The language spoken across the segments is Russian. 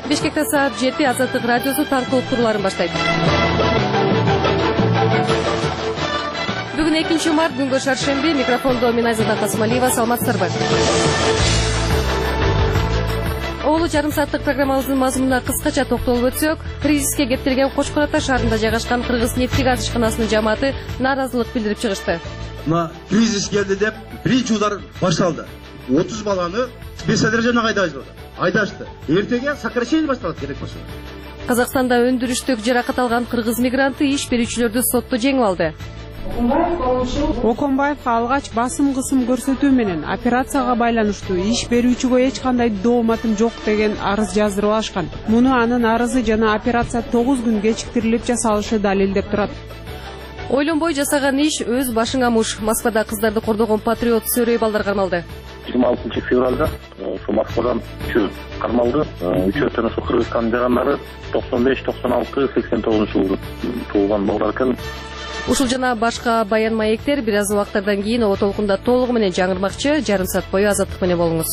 Бишкекте саат 7 Азаттык радиосу таңкы уктурууларын баштайт. Бүгүн 2 март күнгө шаршемби. Микрофондо мен Айзада Касымалиева. Саламатсыздарбы? Оолу жарым сааттык программабыздын мазмунуна кыскача токтолуп өтсөк, кризиске кептирген Кошкор Ата шаарында жайгашкан Кыргыз нефть газ ишканасынын жамааты нааразылык билдирип чыгышты. Мына кризис келди деп биринчи удар башталды. 30 баланы спецодряжена айдашты. Эртеге сокращение башталат керек болсо. Казакстанда өндүрүштүк жаракат алган кыргыз мигранты иш берүүчүлөрдү сотто жеңип алды. Оконбаевга алгач басым кысым көрсөтүү менен операцияга байланыштуу иш берүүчүгө эч кандай дооматым жок деген арыз жаздырып алышкан. Муну анын арызы жана операция 9 күн кечиктирилип жасалышы далилдеп турат. Ойлонбой жасаган иш өз башыңа муш. Москвада кыздарды кордогон патриот Сөрөй балдар кармалды. 26 февралда Москвадан 3 кармалды. Үчөөтөн ошо Кыргызстандын жарандары 95-96 89 жылы туулган балдар экен. Ушул жана башка баян маектер бир аз убактардан кийин Ого толкунда толугу менен жаңырмакчы. Жарым саат бою Азаттык менен болуңуз.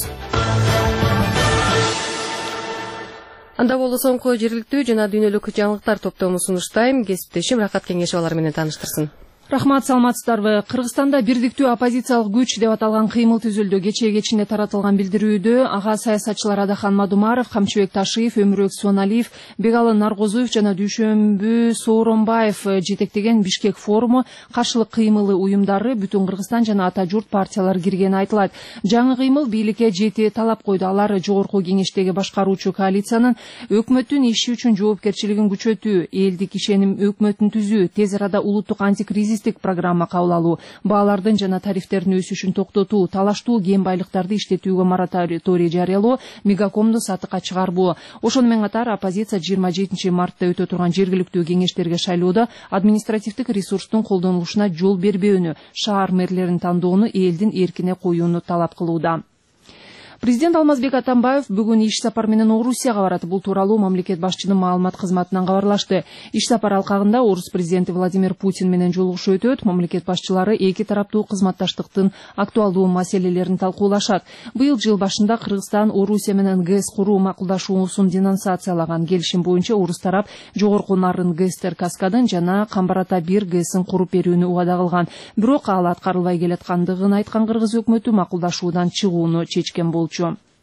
Анда болду соңку жергиликтүү жана дүйнөлүк жаңылыктар топтомун сунуштайм. Кесиптешим Рахат Кеңешов алар менен тааныштырсын. Рахмат, саламатсыздарбы. Кыргызстанда бирдиктүү оппозициялык күч деп аталган кыймыл түзүлдү. Кече-кечинде таратылган билдирүүдө ага саясатчылар Адахан Мадумаров, Камчыбек Ташиев, Өмүрөк Суоналиев, Бегалы Наргозуев жана Дүйшөмбү Сооронбаев жетектеген Бишкек форуму каршылык кыймылы уюмдары Бүтүн Кыргызстан жана Ата журт партиялары киргени айтылат. Жаңы кыймыл бийликке 7 талап койду. Алар жогорку кеңештеги башкаруучу коалициянын өкмөттүн иши үчүн жоопкерчилигин күчөтүү, элдик ишеним өкмөтүн түзүү, тез арада улуттук антикризис программа кабыл алуу, баалардын жана тарифтердин өсүшүн токтотуу, талаштуу кен байлыктарды иштетүүгө мораторий жарыялоо, мегакомду сатыкка чыгарбоо. Ошону менен катар оппозиция 27 мартта өтө турган жергиликтүү кеңештерге шайлоодо административдик ресурстун колдонулушуна жол бербөөнү, шаар мэрлерин тандоону элдин эркине коюуну талап кылууда. Президент Алмазбек Атамбаев бүгүн иш сапар менен Орусияга барат. Бул тууралуу мамлекет башчынын маалымат кызматынан кабарлашты. Иш сапар алкагында Орус президенти Владимир Путин менен жолугушуу өтөт. Мамлекет башчылары эки тараптуу кызматташтыктын актуалдуу маселелерин талкуулашат. Быйыл жыл башында Кыргызстан Орусия менен ГЭС куруу макулдашуусун денонсациялаган. Келишим боюнча Орус тарап жогорку нарын ГЭСтер Каскадын жана Камбар-Ата 1 ГЭСин куруп берүүнү убада кылган. Бирок ал аткарылбай келаткандыгын айткан Кыргыз өкмөтү макулдашуудан чыгууну чечкен болчу.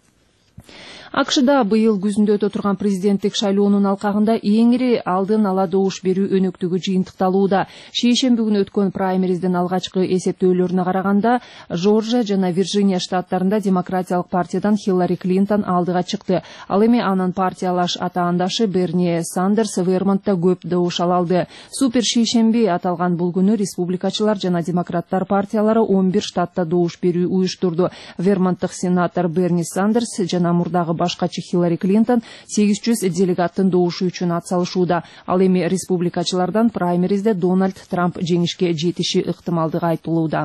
АКШда быйыл күзүндө өтө турган президенттик шайлоонун алкагында эң ири алдын ала добуш берүү өнөктүгү жыйынтыкталууда. Шейшемби күнү өткөн праймериздин алгачкы эсептөөлөрүнө караганда Жоржия жана Вирджиния штаттарында Демократиялык партиядан Хиллари Клинтон алдыга чыкты. Ал эми анын партиялаш атаандашы Берни Сандерс Вермонтта көп добуш ала алды. Супер шейшемби аталган бул күнү республикачылар жана демократтар партиялары 11 штатта добуш берүү уюштурду. Вермонттук сенатор Берни Сандерс жана мурдагы башкачы Хиллари Клинтон 800 делегаттын добушу үчүн атсалышууда. Ал эми республикачылардан праймеризде Дональд Трамп жеңишке жетиши ыктымалдыгы айтылууда.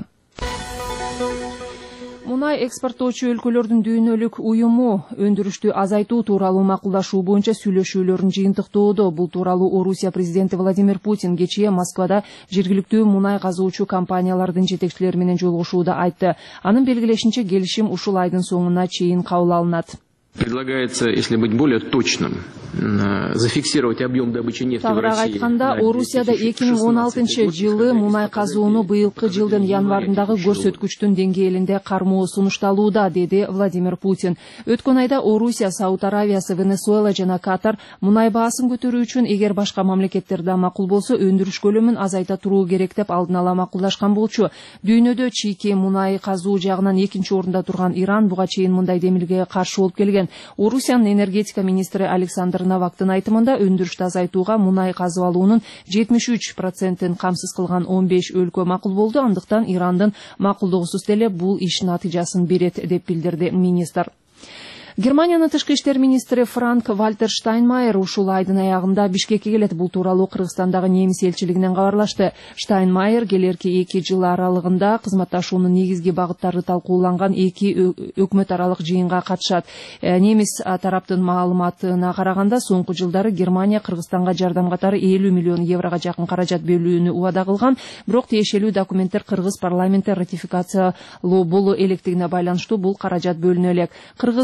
Мунай экспорттоочу өлкөлөрдүн дүйнөлүк уюму өндүрүштү азайтуу тууралуу макулдашуу боюнча сүйлөшүүлөрүн жыйынтыктоодо. Бул тууралуу Орусия президенти Владимир Путин кечээ Москвада жергиликтүү мунай казуучу компаниялардын жетекчилери менен жолугушууда айтты. Анын белгилешинче келишим ушул айдын соңуна чейин кабыл алынат. Предлагается, если быть более точным, зафиксировать объем добычи нефти в России. Айтканда, Орусияда 2016 жылы мунай казууну быйылкы жылдын январындагы көрсөткүчтүн деңгээлинде кармоо сунушталууда, деди Владимир Путин. Өткөн айда Орусия, Сауд Аравиясы, Венесуэла жана Катар мунай баасын көтөрүү үчүн эгер башка мамлекеттерде макул болсо өндүрүш көлөмүн азайта туруу керек деп алдын ала макулдашкан болчу. Дүйнөдө чийки мунай казуу жагынан экинчи орунда турган Иран буга чейин мындай демилге каршы болуп келген. Орусиянын энергетика министри Александр Навактын айтымында өндүрүштү азайтууга мунай казып алуунун 73%-ын камсыз кылган 15 өлкө макул болду. Андыктан Ирандын макулдугусуз деле бул иш натыйжасын берет деп билдирди министр. Германиянын тышкы иштер министри Франк Вальтер Штайнмайер ушул айдын аягында Бишкекке келет. Бул тууралуу Кыргызстандагы немис элчилигинен кабарлашты. Штайнмайер келерки 2 жыл аралыгында кызматташуунун негизги багыттары талкууланган 2 өкмөт аралык жыйынга катышат. Немис тараптын маалыматына караганда соңку жылдары Германия Кыргызстанга жардам катары 50 миллион еврого жакын каражат бөлүүнү убада кылган, бирок тиешелүү документтер Кыргыз парламенти ратификациялоо боло электигине байланыштуу бул каражат бөлүнө элек. Кыргыз немис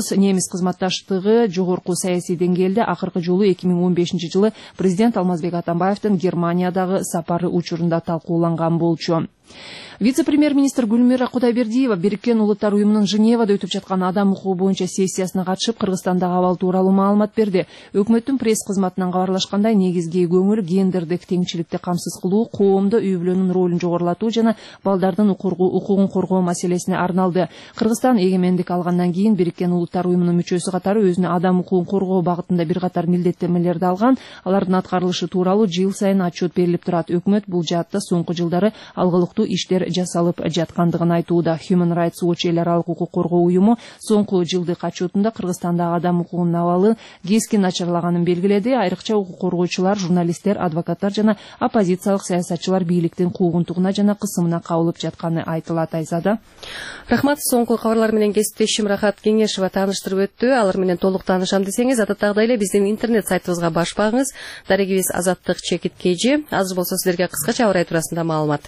пресс кызматташтыгы жогорку саясий деңгээлде акыркы жолу 2015 жылы президент Алмазбек Атамбаевдин Германиядагы сапары учурунда талкууланган болчу. Вице-премьер-министр Гүлмира Кудайбердиева Бириккен Улуттар уюмунун Женевада өтүп жаткан адам укугу боюнча сессиясына катышып, Кыргызстандагы абал тууралуу маалымат берди. Өкмөттүн пресс кызматынан кабарлашкандай, негизги көңүл гендердик теңчиликти камсыз кылуу, коомдо үй-бүлөнүн ролун жогорулатуу жана балдардын укугун коргоо маселесине арналды. Кыргызстан эгемендик алгандан кийин Бириккен Улуттар уюмунун мүчөсү катары өзүнө адам укугун коргоо багытында бир катар милдеттенмелерди алган. Алардын аткарылышы тууралуу жыл сайын отчет берилип турат. Өкмөт бул жаатта соңку жылдары алгылыктуу иштер жасалып жаткандыгын айтууда. Human Rights Watch эл аралык укук коргоо уюму соңку жылдык отчетунда Кыргызстандагы адам укугунун абалы кескин начарлаганын белгиледи. Айрыкча укук коргоочулар, журналисттер, адвокаттар жана оппозициялык саясатчылар бийликтин куугунтугуна жана кысымына кабылып жатканы айтылат. Айзада. Рахмат. Соңку кабарлар менен кесиптешим Рахат Кеңешева тааныштырып өттү. Алар менен толук таанышам десеңиз, адаттагыдай эле биздин интернет сайтыбызга баш багыңыз. Дарегибиз Азаттык Чекит KG. Азыр болсо силерге кыскача абар туурасында маалымат.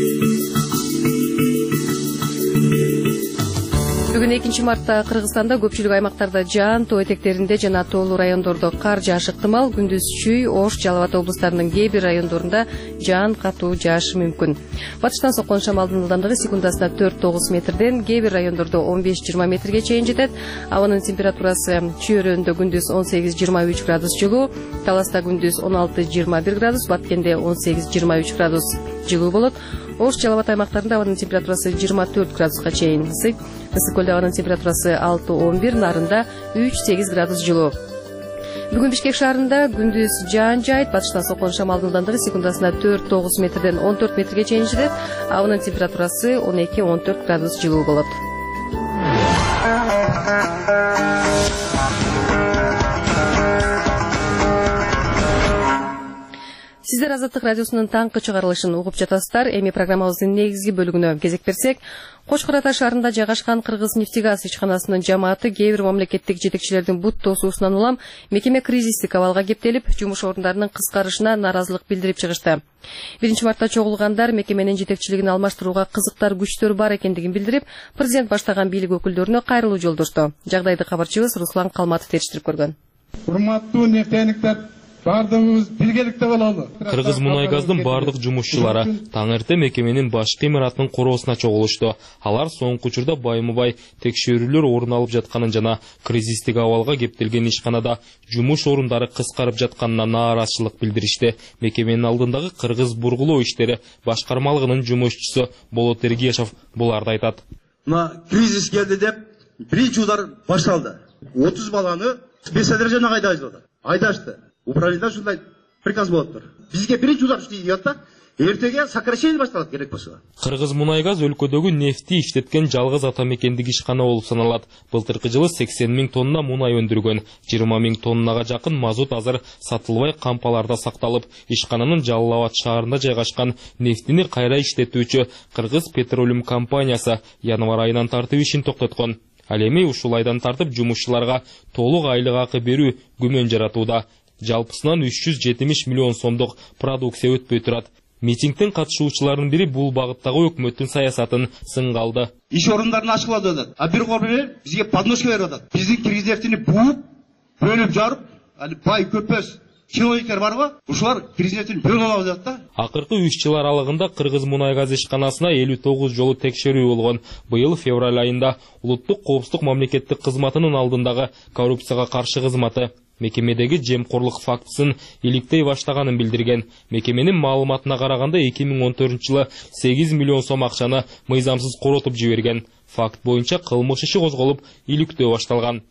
Бүгүн 2 мартта Кыргызстанда көпчүлүк аймактарда жаан, тоо этектеринде жана тоолуу райондордо кар жаашы ыктымал. Күндүз Чүй, Ош, Жалал Абад облустарынын кээ бир райондорунда жаан катуу жаашы мүмкүн. Батыштан соккон шамалдын ылдамдыгы секундасына 4-9 метрден, кээ бир райондордо 15-20 метрге чейин жетет. Абанын температурасы Чүйөрөндө күндүз 18-23 градус жылуу, Таласта күндүз 16-21 градус, Баткенде 18-23 градус жылуу болот. Ош, Жалал Абад аймактарында абанын температурасы 24 градуска чейин ысыйт. Ысыккөлдө абанын температурасы 6-11, Нарында 3-8 градус жылуу. Бүгүн Бишкек шаарында күндүз жаан жайт, батыштан соккон шамалдын ылдамдыгы секундасына 4-9 метрден 14 метрге чейин жетет. Абанын температурасы 12-14 градус жылуу болот. Сиздер Азаттык радиосунун таңкы чыгарылышын угуп жатасыздар. Эми программабыздын негизги бөлүгүнө кезек берсек, Кошкор Ата шаарында жайгашкан Кыргыз нефтегаз ичканасынын жамааты кээ бир мамлекеттик жетекчилердин бут тосуусунан улам мекеме кризистик абалга кептелип, жумуш орундарынын кыскарышына нааразылык билдирип чыгышты. 1 мартта чогулгандар мекеменин жетекчилигин алмаштырууга кызыктар күчтөр бар экендигин билдирип, президент баштаган бийлик өкүлдөрүнө кайрылуу жолдошту. Жагдайды кабарчыбыз Руслан Калматов териштирип көргөн. Урматтуу нефтяниктер, бардыгыбыз биргеликте бололу. Кыргыз мунайгаздын бардык жумушчулары таң эрте мекеменин башкы имаратынын короосуна чогулушту. Алар соңку учурда баймы-бай текшерүүлөр орун алып жатканын жана кризистик абалга кептелген ишканада жумуш орундары кыскарып жатканына нааразычылык билдиришти. Мекеменин алдындагы Кыргыз бургулоо иштери башкармалыгынын жумушчусу Болот Эргешев буларды айтат. Мына кризис келди деп биринчи удар башталды. 30 баланы спецодряжениеге айдашты. Управлениеда ушундай приказ болуп тур. Бизге биринчи удар дейт да, эртеге сокращение башталат керек болсо. Кыргыз мунайгаз өлкөдөгү нефти иштеткен жалгыз атамекендик ишкана болуп саналат. Былтыркы жылы 80 000 тонна мунай өндүргөн, 20 000 тоннага жакын мазут азыр сатылбай кампаларда сакталып, ишкананын Жалал Абад шаарында жайгашкан нефтини кайра иштетүүчү Кыргыз Петролиум компаниясы январь айынан тартып ишин токтоткон. Ал эми ушул айдан тартып жумушчуларга толук айлык акы берүү күмөн жаратууда. Жалпысынан 370 миллион сомдук продукция өтпөй турат. Митингдин катышуучуларынын бири бул багыттагы өкмөттүн саясатын сынга алды. Иш орундарын ачкылап атат. А бир кор бизге подношка берип атат. Биздин киргиздердини бууп, бөлүп жарып, али бай көпөс чиновниктер барго, ушулар киргиздердин бөлүп алып атат да. Акыркы 3 жыл аралыгында Кыргыз мунайгаз ишканасына 59 жолу текшерүү болгон. Быйыл февраль айында улуттук коопсуздук мамлекеттик кызматынын алдындагы коррупцияга каршы кызматы мекемедеги жемкорлук фактысын иликтей баштаганын билдирген. Мекеменин маалыматына караганда 2014 жылы 8 миллион сом акчаны мыйзамсыз коротуп жиберген. Факт боюнча кылмыш иши козголуп, иликтөө башталган.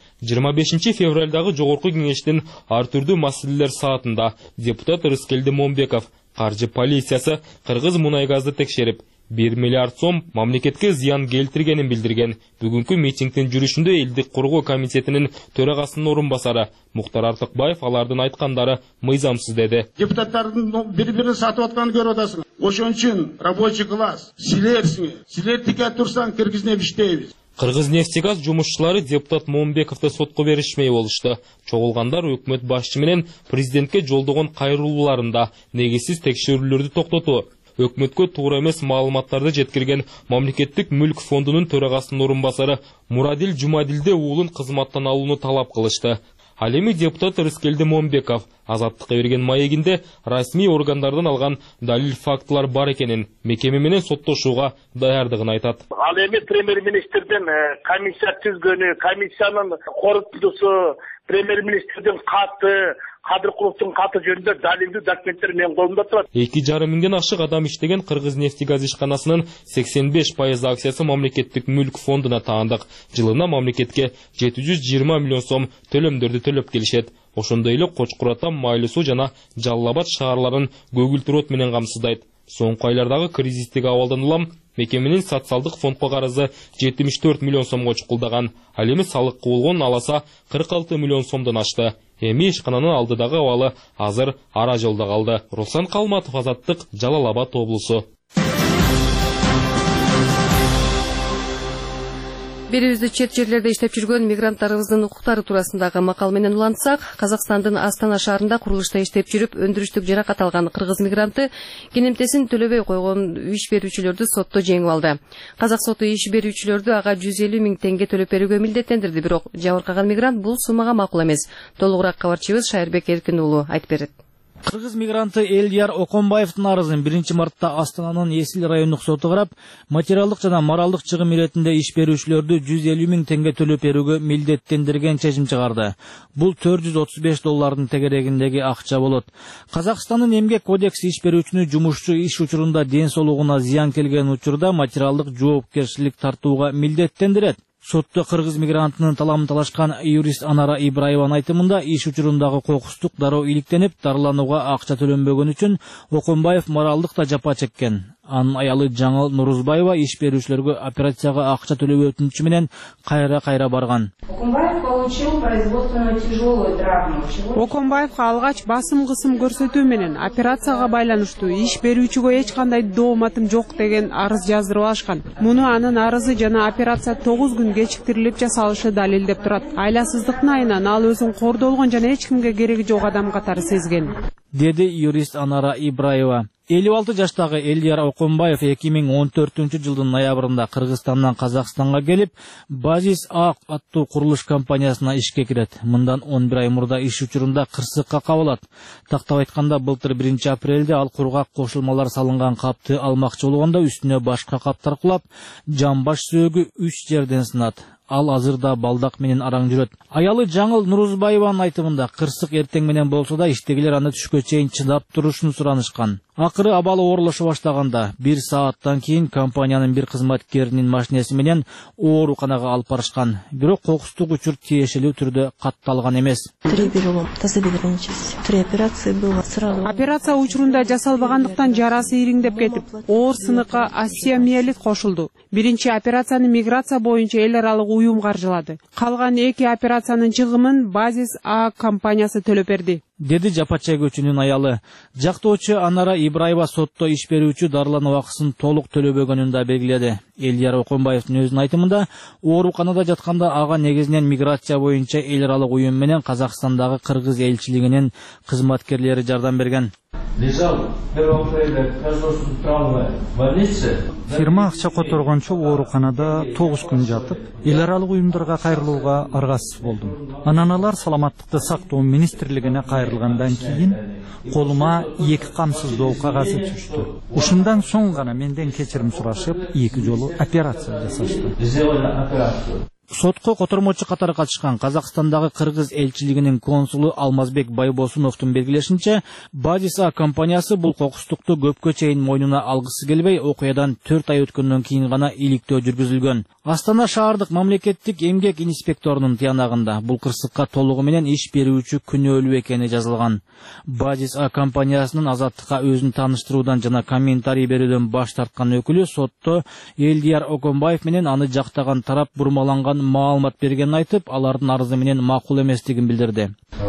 25 февралдагы жогорку кеңештин ар түрдүү маселелер саатында депутат Рыскелди Момбеков каржы полициясы Кыргыз мунайгазды текшерип, 1 миллиард сом мамлекетке зыян келтиргенин билдирген. Бүгүнкү митингдин жүрүшүндө элдик коргоо комитетинин төрагасынын орун басары Муктар Артыкбаев алардын айткандары мыйзамсыз деди. Депутаттардын бири-бирин сатып атканын көрүп атасың. Ошон үчүн рабочий класс силер тике турсаң киргизип иштейбиз. Кыргыз нефтегаз жумушчулары депутат Момбековду сотко беришмей болушту. Чогулгандар өкмөт башчы менен президентке жолдогон кайрылууларында негизсиз текшерүүлөрдү токтотуу, өкмөткө туура эмес маалыматтарды жеткирген Мамлекеттик мүлк фондунун төрагасынын орунбасары Мурадил Жумадилде уулун кызматтан алууну талап кылышты. Ал эми депутат Рыскелди Момбеков Азаттыкка берген маегинде расмий органдардан алган далил фактылар бар экенин, мекеме менен соттошууга даярдыгын айтат. Ал эми премьер-министрден комиссия түзгөнү, комиссиянын корутуусу, премьер-министрдин каты, Кадыркуловдун каты жөнүндө далилдүү документтер менин колумда турат. 2,5 миңден ашык адам иштеген Кыргыз нефтегаз ишканасынын 85% акциясы Мамлекеттик мүлк фондуна таандык. Жылына мамлекетке 720 миллион сом төлөмдөрдү төлөп келишет. Ошондой эле Кочкур Ата, Майлы Суу жана Жалал Абад шаарларын көгүлтүр от менен камсыздайт. Соңку айлардагы кризистик абалдан улам мекеменин социалдык фондко карызы 74 миллион сомго чукулдаган. Ал эми салыкка болгон аласа 46 миллион сомдон ашты. Эми ишкананын алдыдагы абалы азыр ара жолдо калды. Руслан Калматов, Азаттык, Жалал Абад облусу. Берүүбүздү чет жерлерде иштеп жүргөн мигранттарыбыздын укуктары туурасындагы макал менен улантсак, Казакстандын Астана шаарында курулушта иштеп жүрүп өндүрүштүк жаракат алган кыргыз мигранты кенемтесин төлөбөй койгон иш берүүчүлөрдү сотто жеңип алды. Казак соту иш берүүчүлөрдү ага 150 миң тенге төлөп берүүгө милдеттендирди, бирок жабыркаган мигрант бул суммага макул эмес. Толугураак кабарчыбыз Шайырбек Эркин уулу айтып берет. Кыргыз мигранты Элдияр Оконбаевдин арызын 1-мартта Астананын Эсил райондук соту карап, материалдык жана моралдык чыгым иретинде иш берүүчүлөрдү 150 миң тенге төлөп берүүгө милдеттендирген чечим чыгарды. Бул $435 тегерегиндеги акча болот. Казакстандын эмгек кодекси иш берүүчүнү жумушчу иш учурунда ден соолугуна зыян келген учурда материалдык жоопкерчилик тартууга милдеттендирет. Сотто кыргыз мигрантынын таламын талашкан юрист Анара Ибраеванын айтымында иш учурундагы кокустук дароо иликтенип, дарыланууга акча төлөнбөгөн үчүн Оконбаев моралдык да жапа чеккен. Анын аялы Жаңыл Нурузбаева иш берүүчүлөргө операцияга акча төлөө өтүнүчү менен кайра барган. Оконбаевга алгач басым кысым көрсөтүү менен операцияга байланыштуу иш берүүчүгө эч кандай дооматым жок деген арыз жаздырып алышкан. Муну анын арызы жана операция 9 күн кечиктирилип жасалышы далилдеп турат. Айласыздыктын айынан ал өзүн кордолгон жана эч кимге кереги жок адам катары сезген, деди юрист Анара Ибраева. 56 жаштагы Элдияр Оконбаев 2014-жылдын ноябрында Кыргызстандан Казакстанга келип, Базис А аттуу курулуш компаниясына ишке кирет. Мындан 11 ай мурда иш учурунда кырсыкка кабылат. Тактап айтканда, былтыр 1-апрелде ал кургак кошулмалар салынган капты алмакчы болгондо үстүнө башка каптар кулап, жамбаш сөөгү 3 жерден сынат. Ал азырда балдак менен араң жүрөт. Аялы Жаңыл Нурузбаеванын айтымында, кырсык эртең менен болсо да иштегилер аны түшкө чейин чыдап турушун суранышкан. Акыры абалы оорулушу баштаганда 1 сааттан кийин компаниянын bir кызматкеринин машинеси менен ооруканага алып барышкан. Бирок кокустук учур тиешелүү түрдө катталган эмес. 3 перелом тазобедренной части. 3 операции было сразу. Операция учурунда жасалбагандыктан жарасы ириңдеп кетип, оор сыныкка осиомиелит кошулду. Биринчи операцияны миграция боюнча эл аралык уюм каржылады. Калган 2 операциянын чыгымын Базис А компаниясы төлөп берди, деди жапа чегүүчүнүн аялы. Жактоочу Анара Ибраева сотто иш берүүчү дарылануу акысын толук төлөбөгөнүн да белгиледи. Элдияр Оконбаевдин өзүнүн айтымында, ооруканада жатканда ага негизинен миграция боюнча эл аралык уюм менен Казакстандагы кыргыз элчилигинин кызматкерлери жардам берген. Фирма акча которгончу ооруканада 9 күн жатып, эл аралык уюмдарга кайрылууга аргасыз болдум. Анан алар саламаттыкты сактоо министрлигине кайрылгандан кийин колума 2 камсыздоо кагазы түштү. Ушундан соң гана менден кечирим сурашып, 2 жолу операция жасашты. Сотко котормочу катары катышкан Казакстандагы кыргыз элчилигинин консулу Алмазбек Байбосуновдун белгилешинче, Базис А компаниясы бул кокустукту көпкө чейин мойнуна алгысы келбей, окуядан 4 ай өткөндөн кийин гана иликтөө жүргүзүлгөн. Астана шаардык мамлекеттик эмгек инспекторунун тыянагында бул кырсыкка толугу менен иш берүүчү күнөөлүү экени жазылган. Базис А компаниясынын Азаттыкка өзүн тааныштыруудан жана комментарий берүүдөн баш тарткан өкүлү сотто Элдияр Оконбаев менен аны жактаган тарап бурмаланган маалымат бергенин айтып, алардын арызы менен макул эместигин билдирди.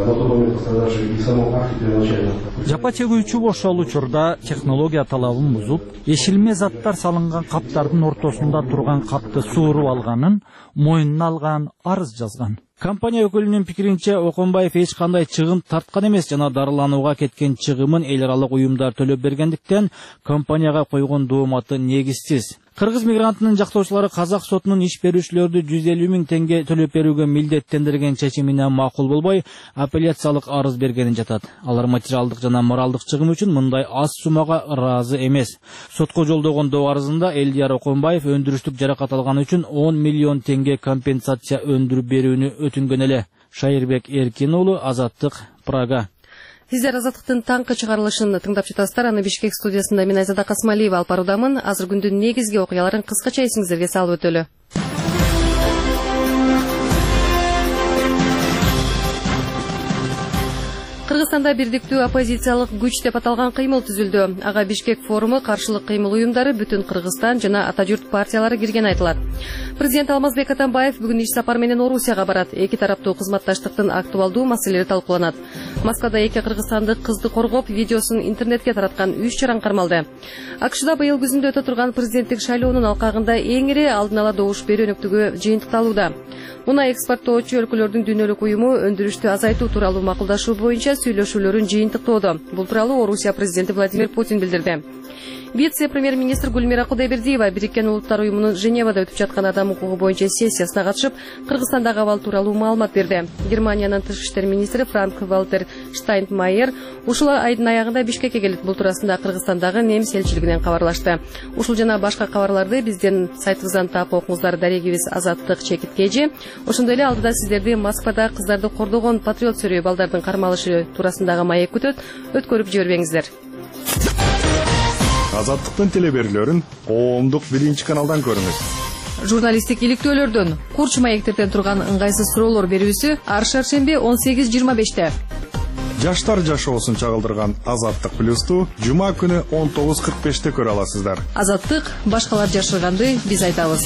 Жапа чегүүчү ошол учурда технология талабын бузуп, эшилме заттар салынган каптардын ортосунда турган капты сууруп алганын мойнуна алган, арыз жазган. Компания өкүлүнүн пикиринче, Оконбаев эч кандай чыгым тарткан эмес жана дарыланууга кеткен чыгымын эл аралык уюмдар төлөп бергендиктен компанияга койгон дооматы негизсиз. Кыргыз мигрантынын жактоочулары казак сотунун иш берүүчүлөрдү 150 000 теңге төлөп берүүгө милдеттендирген чечимине макул болбой, апелляциялык арыз бергенин жатат. Алар материалдык жана моралдык чыгым үчүн мындай аз суммага ыраазы эмес. Сотко жолдогон доо арызында Элдияр Оконбаев өндүрүштүк жаракат алганы үчүн 10 миллион теңге компенсация өндүрүп берүүнү өтүнгөн эле. Шайырбек Эркин уулу, Азаттык, Прага. Сиздер Азаттыктын таңкы чыгарылышын тыңдап жатасыздар. Аны Бишкек студиясында мен Айзада Касмалиева алып баруудамын. Азыр күндүн негизги окуяларын кыскача эсиңиздерге салып өтөлү. Кыргызстанда бирдиктүү оппозициялык күч деп аталган кыймыл түзүлдү. Ага Бишкек форуму, каршылык кыймыл уюмдары, Бүтүн Кыргызстан жана Ата журт партиялары кирген айтылат. Президент Алмазбек Атамбаев бүгүн иш сапар менен Орусияга барат. Эки тараптуу кызматташтыктын актуалдуу маселелери талкууланат. Москвада эки кыргызстандык кызды коргоп, видеосун интернетке тараткан 3 чаран кармалды. АКШда быйыл күзүндө өтө турган президенттик шайлоонун алкагында эң ири алдын ала добуш берүү өнөктүгү жыйынтыкталууда. Мунай экспорттоочу өлкөлөрдүн дүйнөлүк уюму өндүрүштү азайтуу тууралуу макулдашуу боюнча сүйлөшүүлөрүн жыйынтыктоодо. Бул тууралуу Орусия президенти Владимир Путин билдирди. Вице-премьер-министр Гүлмира Кудайбердиева Бириккен Улуттар уюмунун Женевада өтүп жаткан адам укугу боюнча сессиясына катышып, Кыргызстандагы абал тууралуу маалымат берди. Германиянын тышкы иштер министри Франк-Валтер Штайнмайер ушул айдын аягында Бишкекке келет. Бул туурасында Кыргызстандагы немис элчилигинен кабарлашты. Ушул жана башка кабарларды биздин сайтыбыздан таап окуңуздар. Дарегибиз Азаттык ЧКТЖ. Ошондой эле алдыда сиздерди Москвада кыздарды кордогон патриот сөрөй балдардын кармалышы туурасындагы маек күтөт. Өткөрүп жибербеңиздер. Азаттыктын телеберүүлөрүн коомдук 1-каналдан көрүңүз. Журналисттик иликтөөлөрдөн, курч маектерден турган ыңгайсыз суроолор берүүсү ар шаршемби 18:25-те. Жаштар жашоосун чагылдырган Азаттык плюсту жума күнү 19:45-те көрө аласыздар. Азаттык башкалар жашырганды биз айтабыз.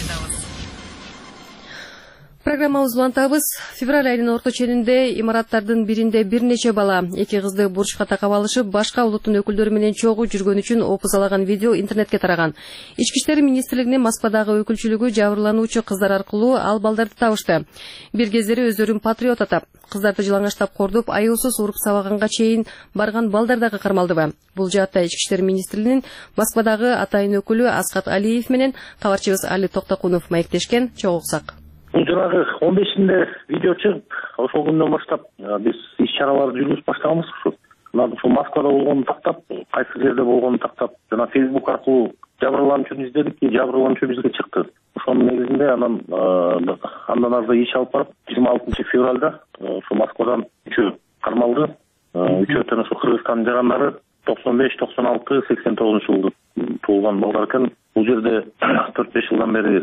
Программабызды улантабыз. Февраль айынын орто ченинде имараттардын биринде бир нече бала эки кызды бурчка такап алышып, башка улуттун өкүлдөрү менен чогуу жүргөн үчүн опузалаган видео интернетке тараган. Ички иштер министрлигинин Москвадагы өкүлчүлүгү жабырлануучу кыздар аркылуу ал балдарды табышты. Бир кездери өздөрүн патриот атап, кыздарды жылаңаштап кордоп, аюусуз уруп сабаганга чейин барган балдар дагы кармалдыбы? Бул жаатта Ички иштер министрлигинин Москвадагы атайын өкүлү Аскат Алиев менен кабарчыбыз Али Токтокунов маектешкен. Чогуу уксак. Бул жанагы 15-inde видео чыгып, ошол күндөн баштап биз иш чараларды жүргүзүп баштаганбыз ушу. Ушул Москвада болгонун тактап, кайсы жерде болгонун тактап, жана Facebook аркылуу жабырлануучуну издедик, жабырлануучу бизге чыкты. Ошонун негизинде андан ары иш алып барып, 26-февралда ушу Москвадан 3 кармалды. 3-төн ушу Кыргызстандын жарандары 95, 96, 89-жылы туулган балдар экен. Бул жерде 4-5 жылдан бери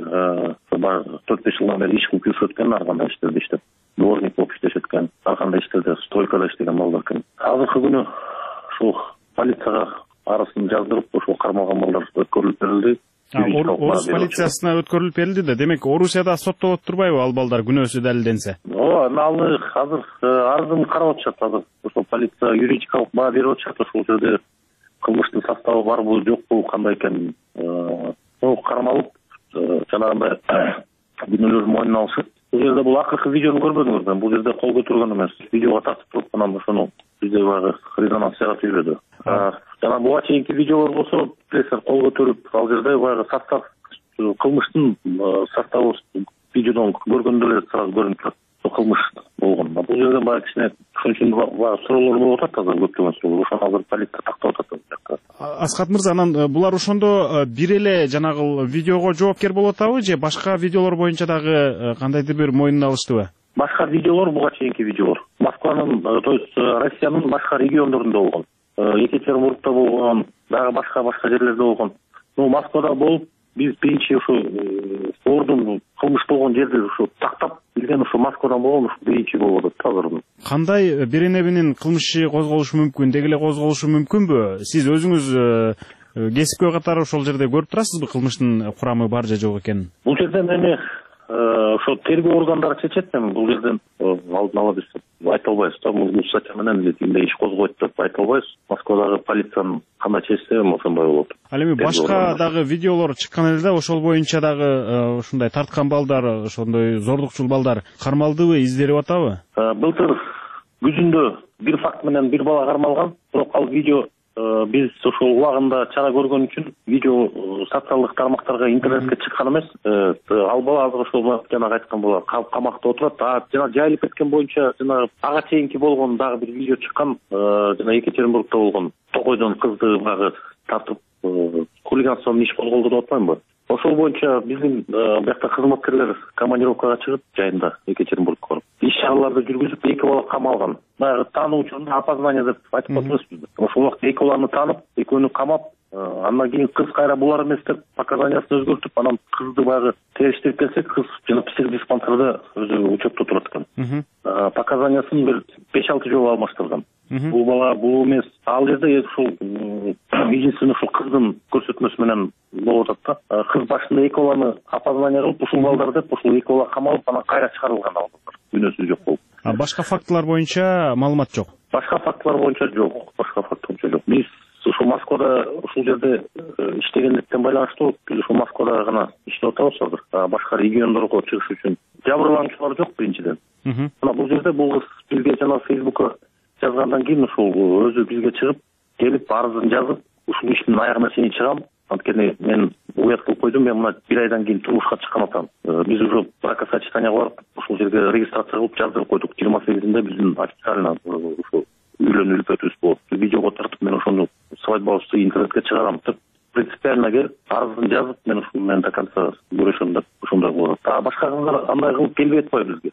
4-5 жылдан бери иш кылып жүрүшөткөн, ар кандай иштерде иштеп, дворник болуп иштешөткөн, ар кандай иштерде стройкада иштеген балдар экен. Азыркы күнү ушул полицияга арызын жаздырып, ушул кармалган балдар өткөрүлүп берилди. Орус полициясына өткөрүлүп берилди да. Демек, Орусияда соттолуп турбайбы ал балдар күнөөсү далилденсе? Аны азыр арызын карап атышат. Азыр ошол полиция юридикалык баа берип атышат. Ошол жерде кылмыштын составы барбы, жокпу, кандай экенин кармалып, жанагындай күнөөлөрдү мойнуна алышат. Бул жерде бул акыркы видеону көрбөдүңүз. Бул жерде кол көтөргөн эмес. Видеого тартып туруп, анан ошону бизде баягы резонансияга тийбеди. Жана буга чейинки видеолор болсо, билесиз, кол көтөрүп, ал жерде баягы состав, кылмыштын составы видеодон көргөндө эле сразу көрүнүп турат. Кылмыш болгон. Бул жерде баягы кичине ошон үчүн баягы суроолор болуп атат, азыр көптөгөн суроолор. Ошону азыр полиция тактап атат. Аскат мырза, анан булар ошондо бир эле жанагы видеого жоопкер болуп атабы же башка видеолор боюнча дагы кандайдыр бир мойнуна алыштыбы? Башка видеолор, буга чейинки видеолор. Москванын, то есть Россиянын башка региондорунда болгон. Екатеринбургда болгон, дагы башка жерлерде болгон. Москвада болуп, биз биринчи ушу ордун кылмыш болгон жерде ушу тактап билген ушу Москвадан болгон ушу биринчи болуп атат азыр. Кандай беренебинин кылмышы козголушу мүмкүн, дегеле козголушу мүмкүнбү? Сиз өзүңүз кесипкөй катары ошол жерде көрүп турасызбы кылмыштын курамы бар же жок экенин? Бул жерде эми ошо тергөө органдары чечет. Эми бул жерден алдын ала биз айта албайбыз да. Бул статья менен кимде иш козгойт деп айта албайбыз. Москвадагы полициянын кандай чечсе ошондой болот. Ал эми башка дагы видеолор чыккан эле да, ошол боюнча дагы ушундай тарткан балдар, ошондой зордукчул балдар кармалдыбы, изденип атабы? Былтыр күзүндө бир факт менен бир бала кармалган, бирок ал видео биз ошол убагында чара көргөн үчүн видео социалдык тармактарга, интернетке чыккан эмес. Ал бала азыр ошол жанагы айткан бала камакта отурат. Жана жайылып кеткен боюнча жана ага чейинки болгон дагы бир видео чыккан. Жана Екатеринбургда болгон Токойдон кызды багы тартып хулиганством иш козголду деп атпаймынбы? Ошол боюнча биздин биякта кызматкерлер командировкага чыгып жайында Екатеринбургка барып иш чараларды жүргүзүп, 2 бала камалган. Баягы таануучуну опознание деп айтып атабыз биз. Ошол убакта 2 баланы таанып, экөөнү камап, андан кийин кыз кайра булар эмес деп показаниясын өзгөртүп, анан кызды баягы териштирип келсек, кыз жана психдиспансерде өзү учетто турат экен. Показаниясын бир 5-6 жолу алмаштырган. Бул бала бул эмес. Ал жерде ушул единственный ушул кыздын көрсөтмөсү менен болуп атат да. Кыз башында 2 баланы опознание кылып, ушул балдар деп ушул 2 бала камалып, анан кайра чыгарылган ал балдар. Күнөөсү жок болуп. Башка фактылар боюнча маалымат жок. Башка фактылар боюнча жок. Башка факт боюнча жок. Биз ушул Москвада ушул жерде иштегендиктен байланыштуу биз ушул Москвада гана иштеп атабыз азыр. Башка региондорго чыгыш үчүн жабырлануучулар жок биринчиден. Мына бул жерде бул кыз бизге жана Фейсбукка жазгандан кийин ушул өзү бизге чыгып, келип арызын жазып, ушул иштин аягына чейин чыгам. Анткени мен уят кылып койдум, мен мына 1 айдан кийин турмушка чыккан атам. Биз уже бракосочетанияга барып, ушул жерге регистрация кылып жаздырып койдук. 28-inde биздин официально ушул үйлөнүп өтүбүз болот. Видеого тартып мен ошону свадьбабызды интернетке чыгарам деп принципиально келип, арызын жазып, мен ушул менен до конца көрөшөм деп ошондой болот. Башка кыздар андай кылып келбей атпайбы бизге?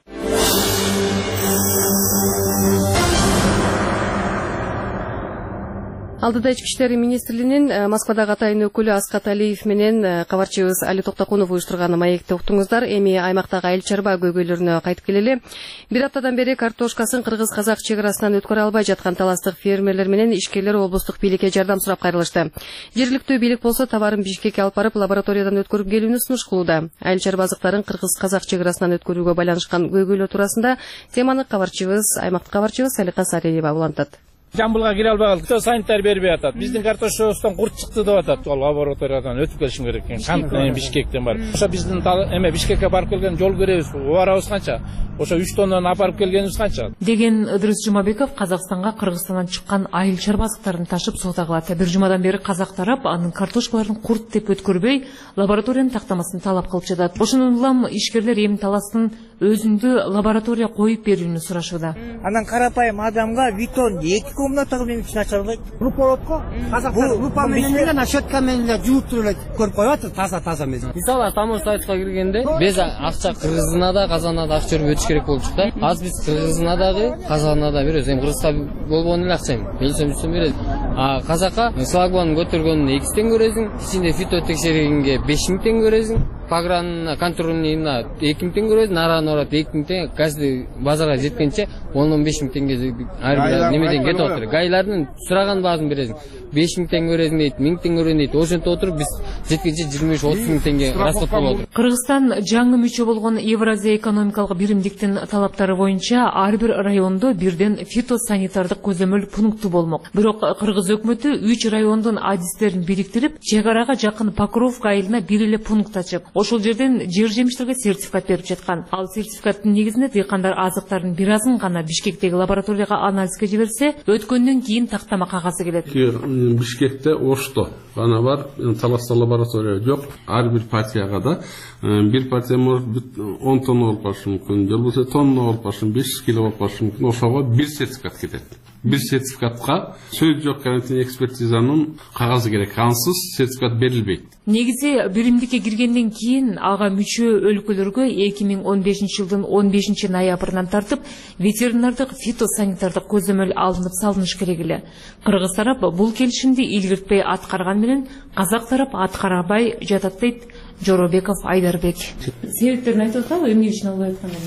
Алдыда Ички иштер министрлигинин Москвадагы атайын өкүлү Аскат Алиев менен кабарчыбыз Али Токтокунов уюштурган маекти уктуңуздар. Эми аймактагы айыл чарба көйгөйлөрүнө кайтып келели. Бир аптадан бери картошкасын кыргыз-казак чек арасынан өткөрө албай жаткан таластык фермерлер менен ишкерлер облустук бийликке жардам сурап кайрылышты. Жергиликтүү бийлик болсо товарын Бишкекке алып барып лабораториядан өткөрүп келүүнү сунуш кылууда. Айыл чарба азыктарын кыргыз-казак чек арасынан өткөрүүгө байланышкан көйгөйлөр туурасында теманы аймактык кабарчыбыз Салика Сариева улантат. Жамбылга кире албай калдык. Санитар бербей атат. Биздин картошкабыздан курт чыкты деп атат. Ал лабораториядан өтүп келишим керек экен. Шант менен Бишкектен барып. Ошо биздин Бишкекке барып келген жол көрөбүз. Убарабыз канча? Ошо 3 тоннаны апарып келгенибиз канча? Деген Ыдырыс Жумабеков Казакстанга Кыргызстандан чыккан айыл чарба азыктарын ташып соода кылат. Бир жумадан бери казак тарап анын картошкаларын курт деп өткөрбөй, лабораториянын тактамасын талап кылып жатат. Ошондон улам ишкерлер эми таластын өзүндү лаборатория коюп берүүнү сурашууда. Анан карапайым адамга витон 2 комнатага мен үчүн ача албайт. Рупоротко казактар рупа менен эле щетка менен эле жууп туруп эле көрүп коюп атат, таза эмес. Мисалы тамыр сайтка киргенде без акча кыргызына да казанына да акча берип өтүш керек болчу да. Аз биз кыргызына дагы казанына да беребиз. Эми кыргызга болгон эле акча эми. Милиция берет. Казакка шлагбаун көтөргөнүн 2 теңге көрөсүң, ичинде фито текшергенге 5000 теңге көрөсүң. Пагранына, контрольныйына 2000 теңге көрөсүң, нараны орат 2000 теңге, каждый базарга жеткенче 10-15 000 теңге ар бир немеден кетип отур. Гайлардын сураган баазын бересиң. 5000 теңге көрөсүң дейт, 1000 теңге көрөсүң дейт. Ошентип отуруп биз жеткенче 23-30 000 теңге расход болот. Кыргызстан жаңы мүчө болгон Евразия экономикалык биримдиктин талаптары боюнча ар бир райондо бирден фитосанитардык көзөмөл пункту болмок. Бирок кыргыз өкмөтү 3 райондун адистерин бириктирип, чек арага жакын Покровка айылына бир эле пункт ачып, ошол жерден жер жемиштерге сертификат берип жаткан. Ал сертификаттын негизинде дыйкандар азыктардын бир азын гана Бишкектеги лабораторияга анализге жиберсе, өткөндөн кийин тактама кагазы келет. Бишкекте Ошто гана бар, таласта лаборатория жок. Ар бир партияга да бир партия может 10 тонна болуп калышы мүмкүн, же болбосо тонна болуп калышы, 500 кило болуп калышы мүмкүн. Ошого бир сертификат кетет. Бир сертификатка сөз жок карантин экспертизанын кагазы керек. Ансыз сертификат берилбейт. Негизи биримдикке киргенден кийин ага мүчө өлкөлөргө 2015 жылдын 15 ноябрынан тартып ветеринардык фитосанитардык көзөмөл алынып салыныш керек эле. Кыргыз тарап бул келишимди илгиртпей аткарган менен казак тарап аткарбай жатат дейт Жоробеков Айдарбек. Себептерин айтып атабы, эмне үчүн албай атканын?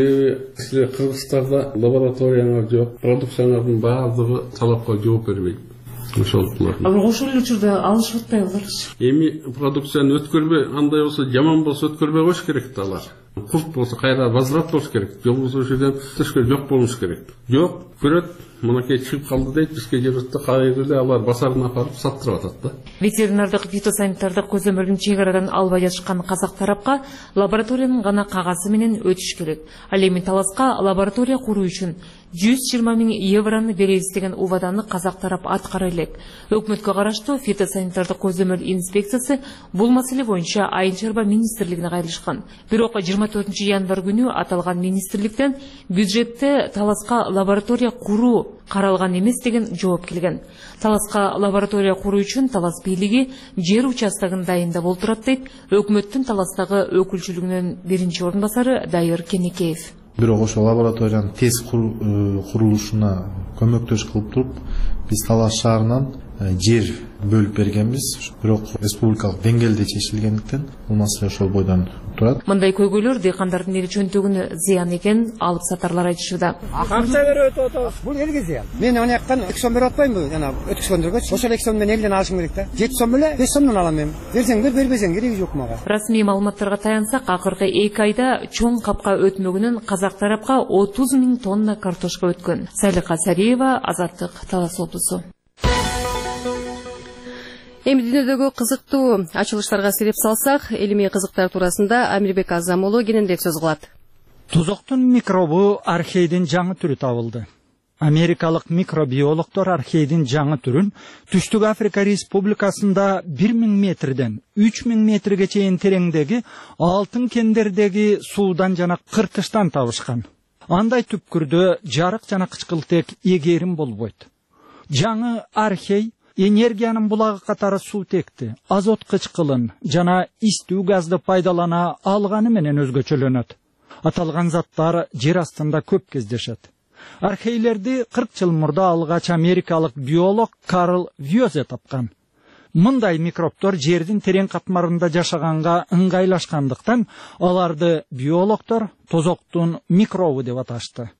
Себеби Кыргызстанда лабораторияңар жок, продукциялардын баардыгы талапка жооп бербейт. Ошол эле учурда алышып атпайбы алар? Эми продукцияны өткөрбөй, андай болсо, жаман болсо өткөрбөй коюш керек да алар. Курт болса кайра возврат болуш керек. Жол болсо жерден тышкы жок болуш керек. Жок, көрөт, мынакей чыгып калды дейт, бизге жерде кайрылды, алар базарына апарып саттырып атат да. Ветеринардык фитосанитардык көзөмөлдүн чек-арадан албай жатышкан казак тарапка лабораториянын гана кагазы менен өтүш керек. Ал эми таласка лаборатория куруу үчүн 120 000 евроны беребиз деген убаданы казак тарап аткара элек. Өкмөткө караштуу фитосанитардык көзөмөл инспекциясы бул маселе боюнча Айыл чарба министрлигине кайрылышкан. Бирок 24 январь күнү аталган министрликтен бюджетте таласка лаборатория куруу каралган эмес деген жооп келген. Таласка лаборатория куруу үчүн Талас бийлиги жер участогун дайындап олтурат дейт өкмөттүн Таластагы өкүлчүлүгүнүн биринчи орун басары Дайыр Кенекеев. Бирок ошо лабораториянын тез курулушуна көмөктөш кылып туруп, биз Талас шаарынан жер бөлүп бергенбиз. Бирок республикалык деңгээлде чечилгендиктен бул маселе ошол бойдон турат. Мындай көйгөйлөр дыйкандардын эл чөнтөгүнө зыян экенин алып сатарлар айтышууда. Акча берип атабыз. Бул элге зыян. Мен аны яктан 2 сом берип атпаймынбы? Жана өткөзгөндөргө. Ошол 2 сомдон элден алышым керек да. 7 сом эле 5 сомдон алам мен. Берсең бер, бербесең кереги жок мага. Расмий маалыматтарга таянсак, акыркы 2 айда чоң капка өтмөгүнөн казак тарапка 30 000 тонна картошка өткөн. Салиха Сариева, Азаттык, Талас облусу. Эми дүйнөдөгү кызыктуу ачылыштарга сереп салсак, элимий кызыктар туурасында Амирбек Азамолу кененирээк сөз кылат. Тузоктун микробу архейдин жаңы түрү табылды. Америкалык микробиологдор архейдин жаңы түрүн Түштүк Африка Республикасында 1000 метрден 3000 метрге чейин тереңдеги алтын кендердеги суудан жана кыртыштан табышкан. Андай түпкүрдө жарык жана кычкылтек эгерим болбойт. Жаңы архей энергиянын булагы катары суутекти, азот кычкылын жана истүү газды пайдалана алганы менен өзгөчөлөнөт. Аталган заттар жер астында көп кездешет. Архейлерди 40 жыл мурда алгач америкалык биолог Карл Вьозе тапкан. Мындай микробтор жердин терең катмарында жашаганга ыңгайлашкандыктан аларды биологдор тозоктун микробу деп аташты.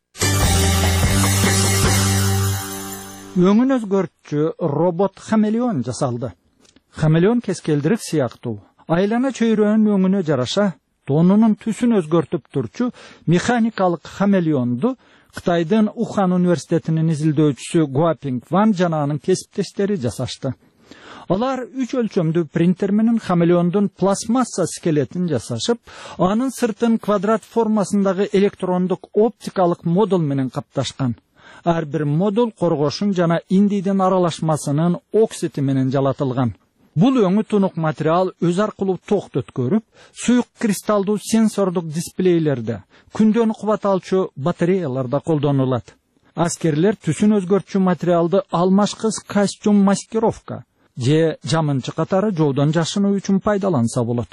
Өңүн өзгөртчү робот-хамелеон жасалды. Хамелеон кескелдирик сыяктуу. Айлана чөйрөнүн өңүнө жараша тонунун түсүн өзгөртүп турчу механикалык хамелеонду Кытайдын Ухан университетинин изилдөөчүсү Гуапинг Ван жана анын кесиптештери жасашты. Алар 3 өлчөмдүү принтер менен хамелеондун пластмасса скелетин жасашып, анын сыртын квадрат формасындагы электрондук оптикалык модуль менен капташкан. Ар бир модуль коргошун жана индийдин аралашмасынын оксити менен жалатылган. Бул өңү тунук материал өз аркылуу токту өткөрүп, суюк кристалдуу сенсордук дисплейлерде, күндөн кубат алчу батареяларда колдонулат. Аскерлер түсүн өзгөртчү материалды алмашкыс костюм маскировка же жамынчы катары жоодон жашынуу үчүн пайдаланса болот.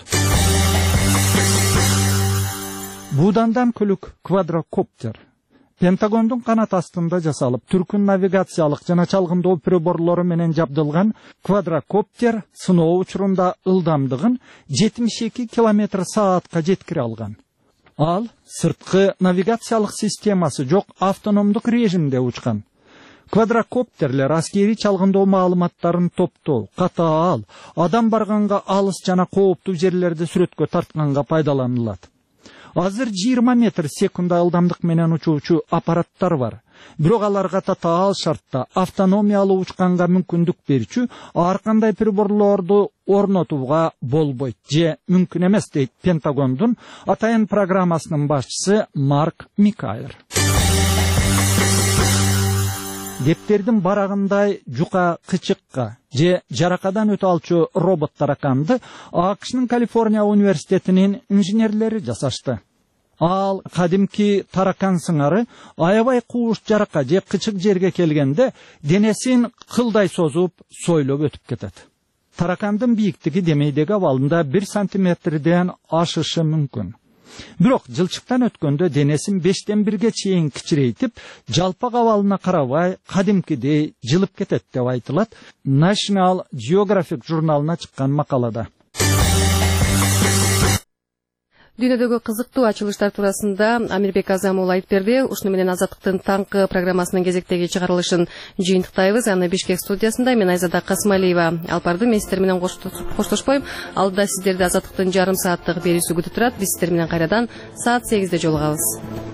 Будандан күлүк квадрокоптер Пентагондун канат астында жасалып, түркүн навигациялык жана чалгындоо приборлору менен жабдылган квадрокоптер сыноо учурунда ылдамдыгын 72 км/саатка жеткире алган. Ал сырткы навигациялык системасы жок автономдук режимде учкан. Квадрокоптерлер аскери чалгындоо маалыматтарын топтоо, катаал, адам барганга алыс жана кооптуу жерлерди сүрөткө тартканга пайдаланылат. Азыр 20 метр секунда ылдамдык менен учуучу аппараттар бар. Бирок аларга татаал шартта автономиялуу учканга мүмкүндүк берчү ар кандай приборлорду орнотууга болбойт же мүмкүн эмес дейт Пентагондун атайын программасынын башчысы Марк Микайер. Дептердин барагындай жука кычыкка же жаракадан өтө алчу робот тараканды АКШнын Калифорния университетинин инженерлери жасашты. Ал кадимки таракан сыңары аябай кууш жарака же кычык жерге келгенде денесин кылдай созуп сойлоп өтүп кетет. Таракандын бийиктиги демейдеги абалында 1 сантиметрден ашышы мүмкүн. Бирок жылчыктан өткөндө денесин 5ден 1ге чейин кичирейтип, жалпак абалына карабай кадимкидей жылып кетет деп айтылат National Geographic журналына чыккан макалада. Дүйнөдөгү кызыктуу ачылыштар туурасында Амирбек Азам уулу айтып берди. Ушуну менен Азаттыктын таңкы программасынын кезектеги чыгарылышын жыйынтыктайбыз. Аны Бишкек студиясында мен Айзада Касымалиева алып бардым. Мен сиздер менен коштошпойм. Алдыда сиздерди Азаттыктын жарым сааттык берүүсү күтүп турат. Биз сиздер менен кайрадан саат 8-де жолугабыз.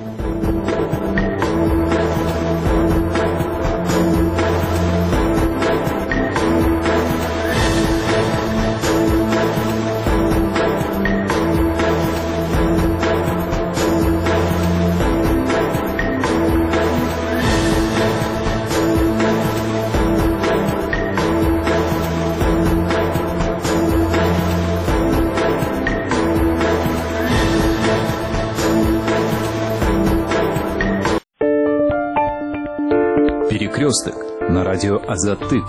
Перекресток на радио Азаттык.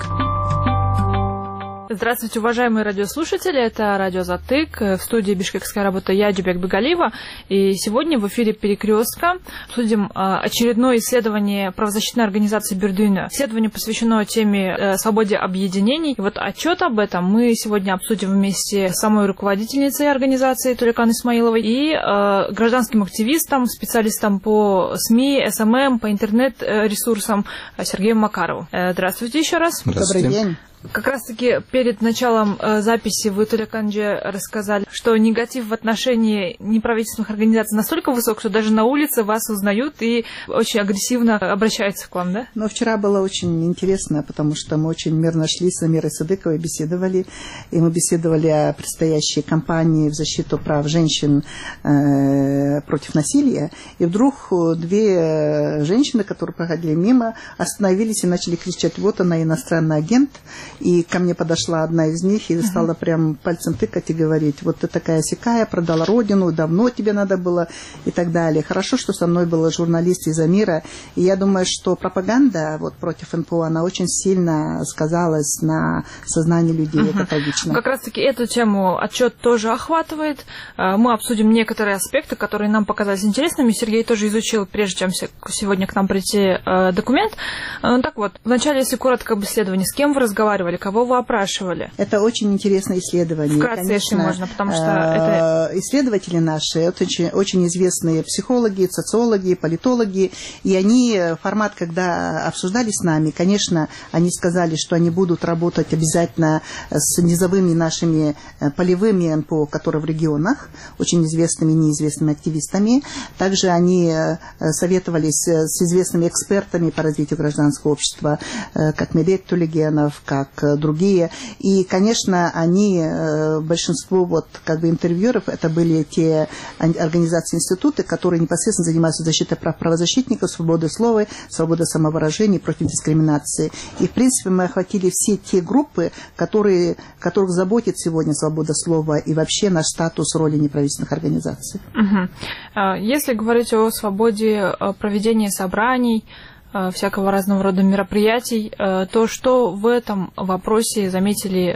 Здравствуйте, уважаемые радиослушатели, это радио Азаттык, в студии бишкекская работа я, Жубек Бегалиева, и сегодня в эфире «Перекрестка» обсудим очередное исследование правозащитной организации Бердюйна. Исследование посвящено теме свободе объединений, и вот отчет об этом мы сегодня обсудим вместе с самой руководительницей организации Толикан Исмаиловой и гражданским активистом, специалистом по СМИ, СММ, по интернет-ресурсам Сергеем Макаровым. Здравствуйте еще раз. Добрый день. Как раз-таки перед началом записи вы, Толиканже, рассказали, что негатив в отношении неправительственных организаций настолько высок, что даже на улице вас узнают и очень агрессивно обращаются к вам, да? Но вчера было очень интересно, потому что мы очень мирно шли с Амирой Садыковой, беседовали. И мы беседовали о предстоящей кампании в защиту прав женщин против насилия. И вдруг две женщины, которые проходили мимо, остановились и начали кричать: вот она, иностранный агент. И ко мне подошла одна из них и стала прям пальцем тыкать и говорить: вот ты такая-сякая, продала родину, давно тебе надо было, и так далее. Хорошо, что со мной был журналист из Амира. И я думаю, что пропаганда вот против НПО, она очень сильно сказалась на сознании людей. Это трагично. Как раз-таки эту тему отчет тоже охватывает. Мы обсудим некоторые аспекты, которые нам показались интересными. Сергей тоже изучил, прежде чем сегодня к нам прийти, документ. Так вот, вначале, если коротко об исследовании, с кем вы разговаривали, кого вы опрашивали? Это очень интересное исследование. Вкратце, конечно, если можно, потому что это... Исследователи наши, это очень известные психологи, социологи, политологи, и они, формат, когда обсуждали с нами, конечно, они сказали, что они будут работать обязательно с низовыми нашими полевыми НПО, которые в регионах, очень известными и неизвестными активистами. Также они советовались с известными экспертами по развитию гражданского общества, как Медет Тулигенов, как другие. И, конечно, они, большинство вот как бы интервьюеров, это были те организации, институты, которые непосредственно занимаются защитой прав правозащитников, свободы слова, свободы самовыражения, против дискриминации. И, в принципе, мы охватили все те группы, которых заботит сегодня свобода слова и вообще наш статус роли неправительственных организаций. Если говорить о свободе проведения собраний, всякого разного рода мероприятий, то что в этом вопросе заметили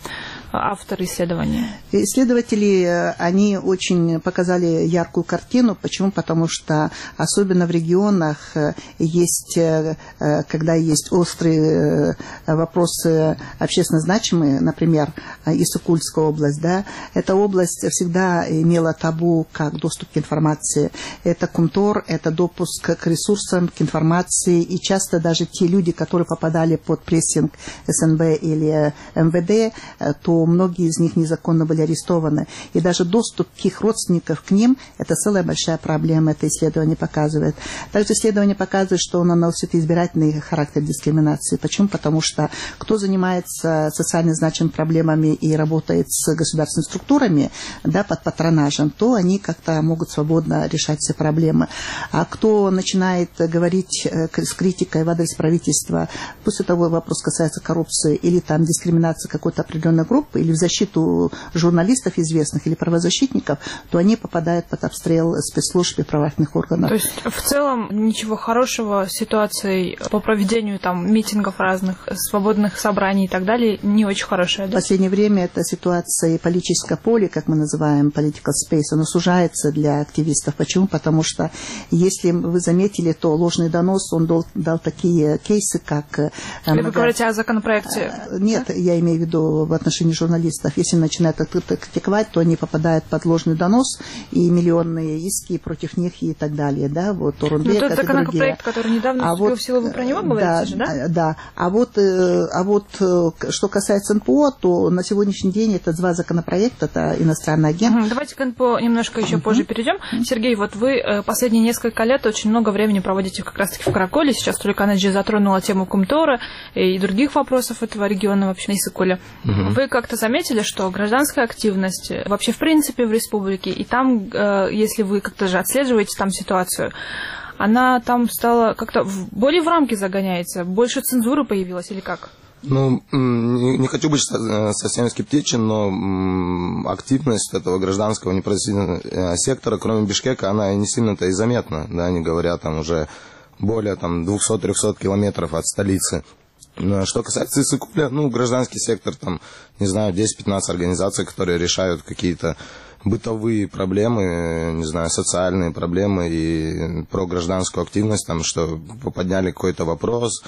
авторы исследования? Исследователи, они очень показали яркую картину. Почему? Потому что особенно в регионах есть, когда есть острые вопросы общественно значимые, например, Иссык-Кульская область, да, эта область всегда имела табу как доступ к информации. Это Кумтор, это допуск к ресурсам, к информации, и часто даже те люди, которые попадали под прессинг СНБ или МВД, то многие из них незаконно были арестованы. И даже доступ к их родственникам к ним – это целая большая проблема, это исследование показывает. Также исследование показывает, что оно носит избирательный характер дискриминации. Почему? Потому что кто занимается социально значимыми проблемами и работает с государственными структурами, да, под патронажем, то они как-то могут свободно решать все проблемы. А кто начинает говорить с критикой в адрес правительства, пусть это вопрос касается коррупции или там дискриминации какой-то определенной группы, или в защиту журналистов известных или правозащитников, то они попадают под обстрел спецслужб и правоохранительных органов. То есть в целом ничего хорошего с ситуацией по проведению там митингов разных, свободных собраний и так далее не очень хорошая, да? В последнее время эта ситуация и политическое поле, как мы называем, political space, оно сужается для активистов. Почему? Потому что, если вы заметили, то ложный донос, он дал такие кейсы, как... Или вы говорите о законопроекте? Нет, я имею в виду в отношении журналистов, если начинают открыто критиковать, то они попадают под ложный донос и миллионные иски против них и так далее, да, вот Орунбек, тот законопроект, который недавно вступил в силу, вы про него говорите, да? Да. А вот что касается НПО, то на сегодняшний день это два законопроекта, это иностранный агент. Давайте к НПО немножко еще позже перейдем. Сергей, вот вы последние несколько лет очень много времени проводите как раз-таки в Караколе. Сейчас Толик Анаджи затронула тему Кумтора и других вопросов этого региона, вообще, на Иссык-Куле. Вы как-то заметили, что гражданская активность вообще в принципе в республике, и там, если вы как-то же отслеживаете там ситуацию, она там стала как-то более в рамки загоняется, больше цензуры появилась или как? Ну, не хочу быть совсем скептичен, но активность этого гражданского неправительственного сектора, кроме Бишкека, она не сильно-то и заметна, да, они говорят, там уже более 200-300 километров от столицы. Что касается Иссык-Куля, гражданский сектор, там, не знаю, 10-15 организаций, которые решают какие-то бытовые проблемы, не знаю, социальные проблемы и про гражданскую активность, там, что подняли какой-то вопрос,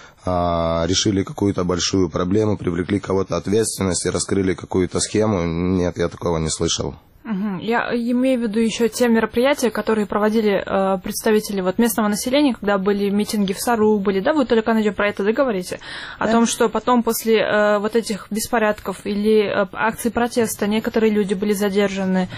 решили какую-то большую проблему, привлекли кого-то ответственность и раскрыли какую-то схему. Нет, я такого не слышал. Я имею в виду еще те мероприятия, которые проводили представители местного населения, когда были митинги в Сару, были, да, вы только про это договорите, о том, что потом после этих беспорядков или акций протеста некоторые люди были задержаны,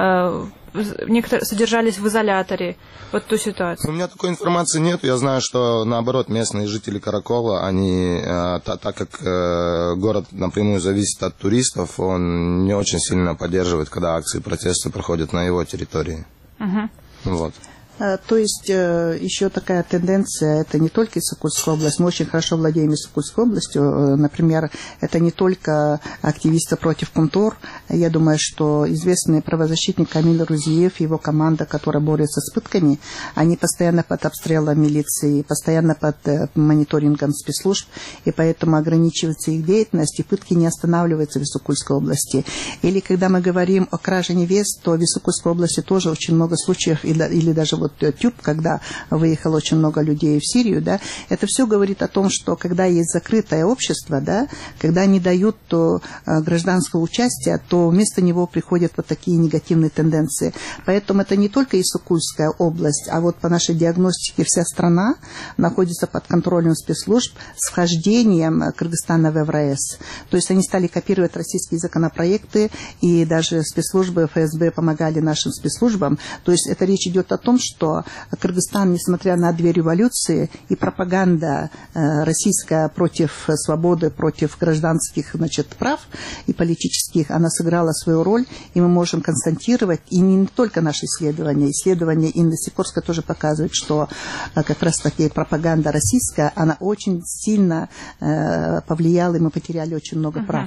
некоторые содержались в изоляторе. Вот ту ситуацию. У меня такой информации нет. Я знаю, что наоборот местные жители Каракола, они, так как город напрямую зависит от туристов, он не очень сильно поддерживает, когда акции протеста проходят на его территории. Вот. То есть еще такая тенденция, это не только Иссык-Кульская область, мы очень хорошо владеем Иссык-Кульской областью, например, это не только активисты против Кумтор, я думаю, что известный правозащитник Камиль Рузиев и его команда, которая борется с пытками, они постоянно под обстрелом милиции, постоянно под мониторингом спецслужб, и поэтому ограничивается их деятельность, и пытки не останавливаются в Иссык-Кульской области. Или когда мы говорим о краже невест, то в Иссык-Кульской области тоже очень много случаев, или даже Тюб, когда выехало очень много людей в Сирию, да, это все говорит о том, что когда есть закрытое общество, да, когда не дают гражданского участия, то вместо него приходят вот такие негативные тенденции. Поэтому это не только Иссык-Кульская область, а вот по нашей диагностике вся страна находится под контролем спецслужб с вхождением Кыргызстана в Евроэс. То есть они стали копировать российские законопроекты, и даже спецслужбы ФСБ помогали нашим спецслужбам. То есть это речь идет о том, что Кыргызстан, несмотря на две революции и пропаганда российская против свободы, против гражданских, прав и политических, она сыграла свою роль, и мы можем констатировать, и не только наши исследования Инны Сикорской тоже показывают, что как раз таки пропаганда российская, она очень сильно повлияла, и мы потеряли очень много прав.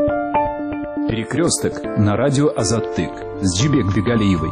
Перекресток на радио Азаттык с Джибек Бегалиевой.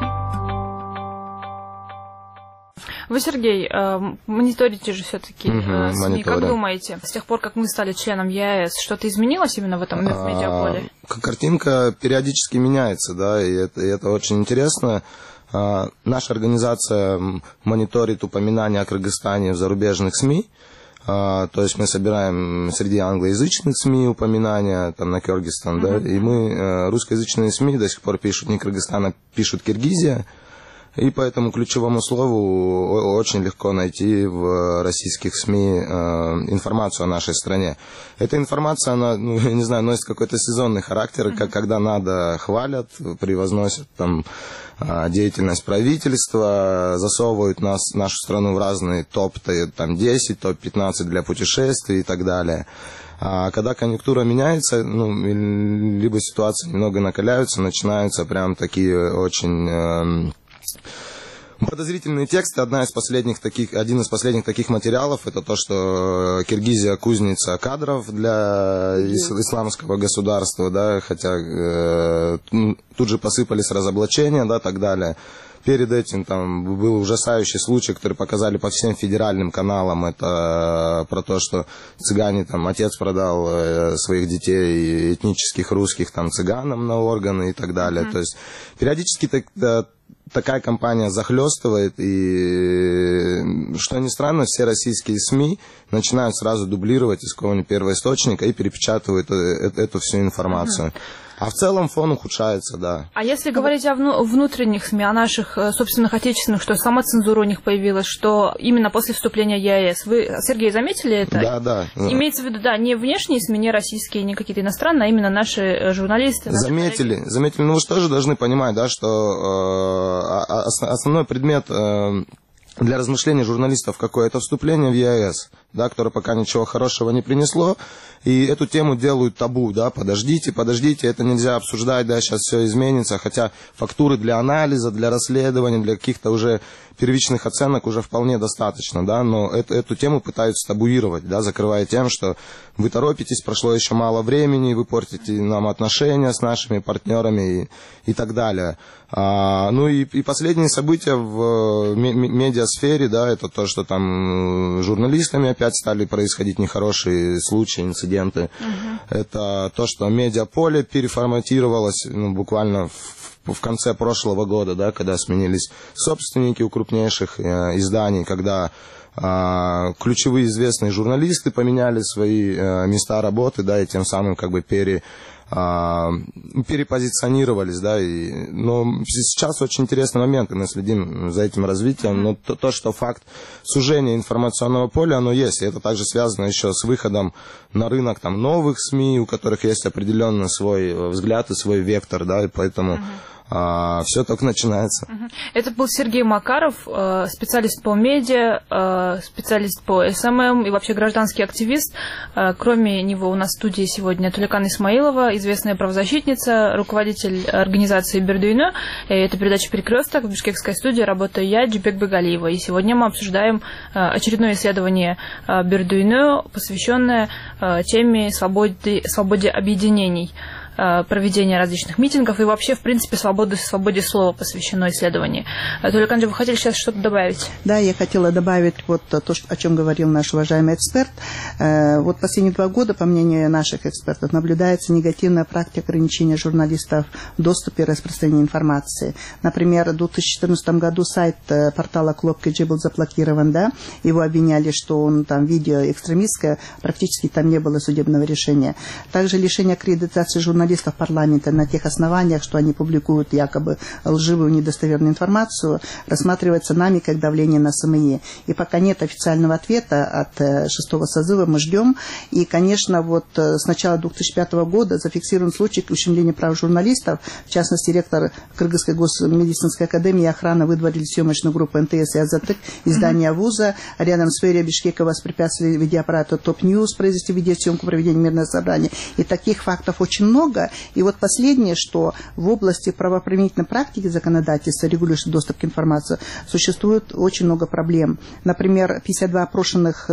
Вы, Сергей, мониторите же все-таки СМИ. Как думаете, с тех пор, как мы стали членом ЕАЭС, что-то изменилось именно в этом медиаполе? Картинка периодически меняется, да, и это очень интересно. Наша организация мониторит упоминания о Кыргызстане в зарубежных СМИ. То есть мы собираем среди англоязычных СМИ упоминания там, на Кыргызстан, да, и мы, русскоязычные СМИ до сих пор пишут не Кыргызстан, а пишут Киргизия. И по этому ключевому слову очень легко найти в российских СМИ информацию о нашей стране. Эта информация, она, я не знаю, носит какой-то сезонный характер, когда надо, хвалят, превозносят там деятельность правительства, засовывают нашу страну в разные топ-10, топ-15 для путешествий и так далее. А когда конъюнктура меняется, либо ситуации немного накаляются, начинаются прям такие очень подозрительные тексты. Один из последних таких материалов это то, что Киргизия кузница кадров для исламского государства, да, хотя тут же посыпались разоблачения, да, так далее. Перед этим там был ужасающий случай, который показали по всем федеральным каналам. Это про то, что цыгане, там, отец продал своих детей этнических русских там цыганам на органы и так далее. То есть периодически такая кампания захлестывает, и, что ни странно, все российские СМИ начинают сразу дублировать из какого-нибудь первоисточника и перепечатывают эту всю информацию. А в целом фон ухудшается, да. А если говорить о внутренних СМИ, о наших собственных отечественных, что самоцензура у них появилась, что именно после вступления в ЕАЭС, вы, Сергей, заметили это? Да. Имеется в виду, да, не внешние СМИ, не российские, не какие-то иностранные, а именно наши журналисты. Заметили. Ну вы же тоже должны понимать, да, что основной предмет для размышлений журналистов какое? Это вступление в ЕАЭС, да, которое пока ничего хорошего не принесло, и эту тему делают табу, да, подождите, это нельзя обсуждать, да, сейчас все изменится, хотя фактуры для анализа, для расследования, для каких-то уже первичных оценок уже вполне достаточно, да, но эту тему пытаются табуировать, да, закрывая тем, что вы торопитесь, прошло еще мало времени, вы портите нам отношения с нашими партнерами и так далее. Ну и последние события в медиасфере, да, это то, что там журналистами опять стали происходить нехорошие случаи, инциденты. Это то, что медиаполе переформатировалось, ну, буквально в конце прошлого года, да, когда сменились собственники у крупнейших изданий, когда ключевые известные журналисты поменяли свои места работы, да, и тем самым как бы перепозиционировались, да, но сейчас очень интересный момент, и мы следим за этим развитием, но то, что факт сужения информационного поля, оно есть, и это также связано еще с выходом на рынок там новых СМИ, у которых есть определенный свой взгляд и свой вектор, да, и поэтому все только начинается. Это был Сергей Макаров, специалист по медиа, специалист по СММ и вообще гражданский активист. Кроме него у нас в студии сегодня Туликан Исмаилова, известная правозащитница, руководитель организации Бердуйне. Это передача «Перекресток». В бишкекской студии работаю я, Джибек Бегалиева. И сегодня мы обсуждаем очередное исследование Бердуйне, посвященное теме свободе объединений, проведения различных митингов и вообще, в принципе, свободе слова посвящено исследованию. Туликан, вы хотели сейчас что-то добавить? Да, я хотела добавить вот то, о чем говорил наш уважаемый эксперт. Вот последние 2 года, по мнению наших экспертов, наблюдается негативная практика ограничения журналистов в доступе и распространении информации. Например, в 2014 году сайт портала Клопкаджи был заблокирован, да, его обвиняли, что он там видео экстремистское, практически там не было судебного решения. Также лишение аккредитации журналистов парламента на тех основаниях, что они публикуют якобы лживую, недостоверную информацию, рассматривается нами как давление на СМИ. И пока нет официального ответа от 6-го созыва, мы ждем. И, конечно, вот с начала 2005 года зафиксирован случай ущемления прав журналистов. В частности, ректор Кыргызской госмедицинской академии и охрана выдворили съемочную группу НТС и Азатык из здания вуза. Рядом с мэрией Бишкека воспрепятствовали видеоаппарату Топ Ньюс произвести видеосъемку проведения мирного собрания. И таких фактов очень много. И вот последнее, что в области правоприменительной практики законодательства, регулирующего доступ к информации, существует очень много проблем. Например, 52% опрошенных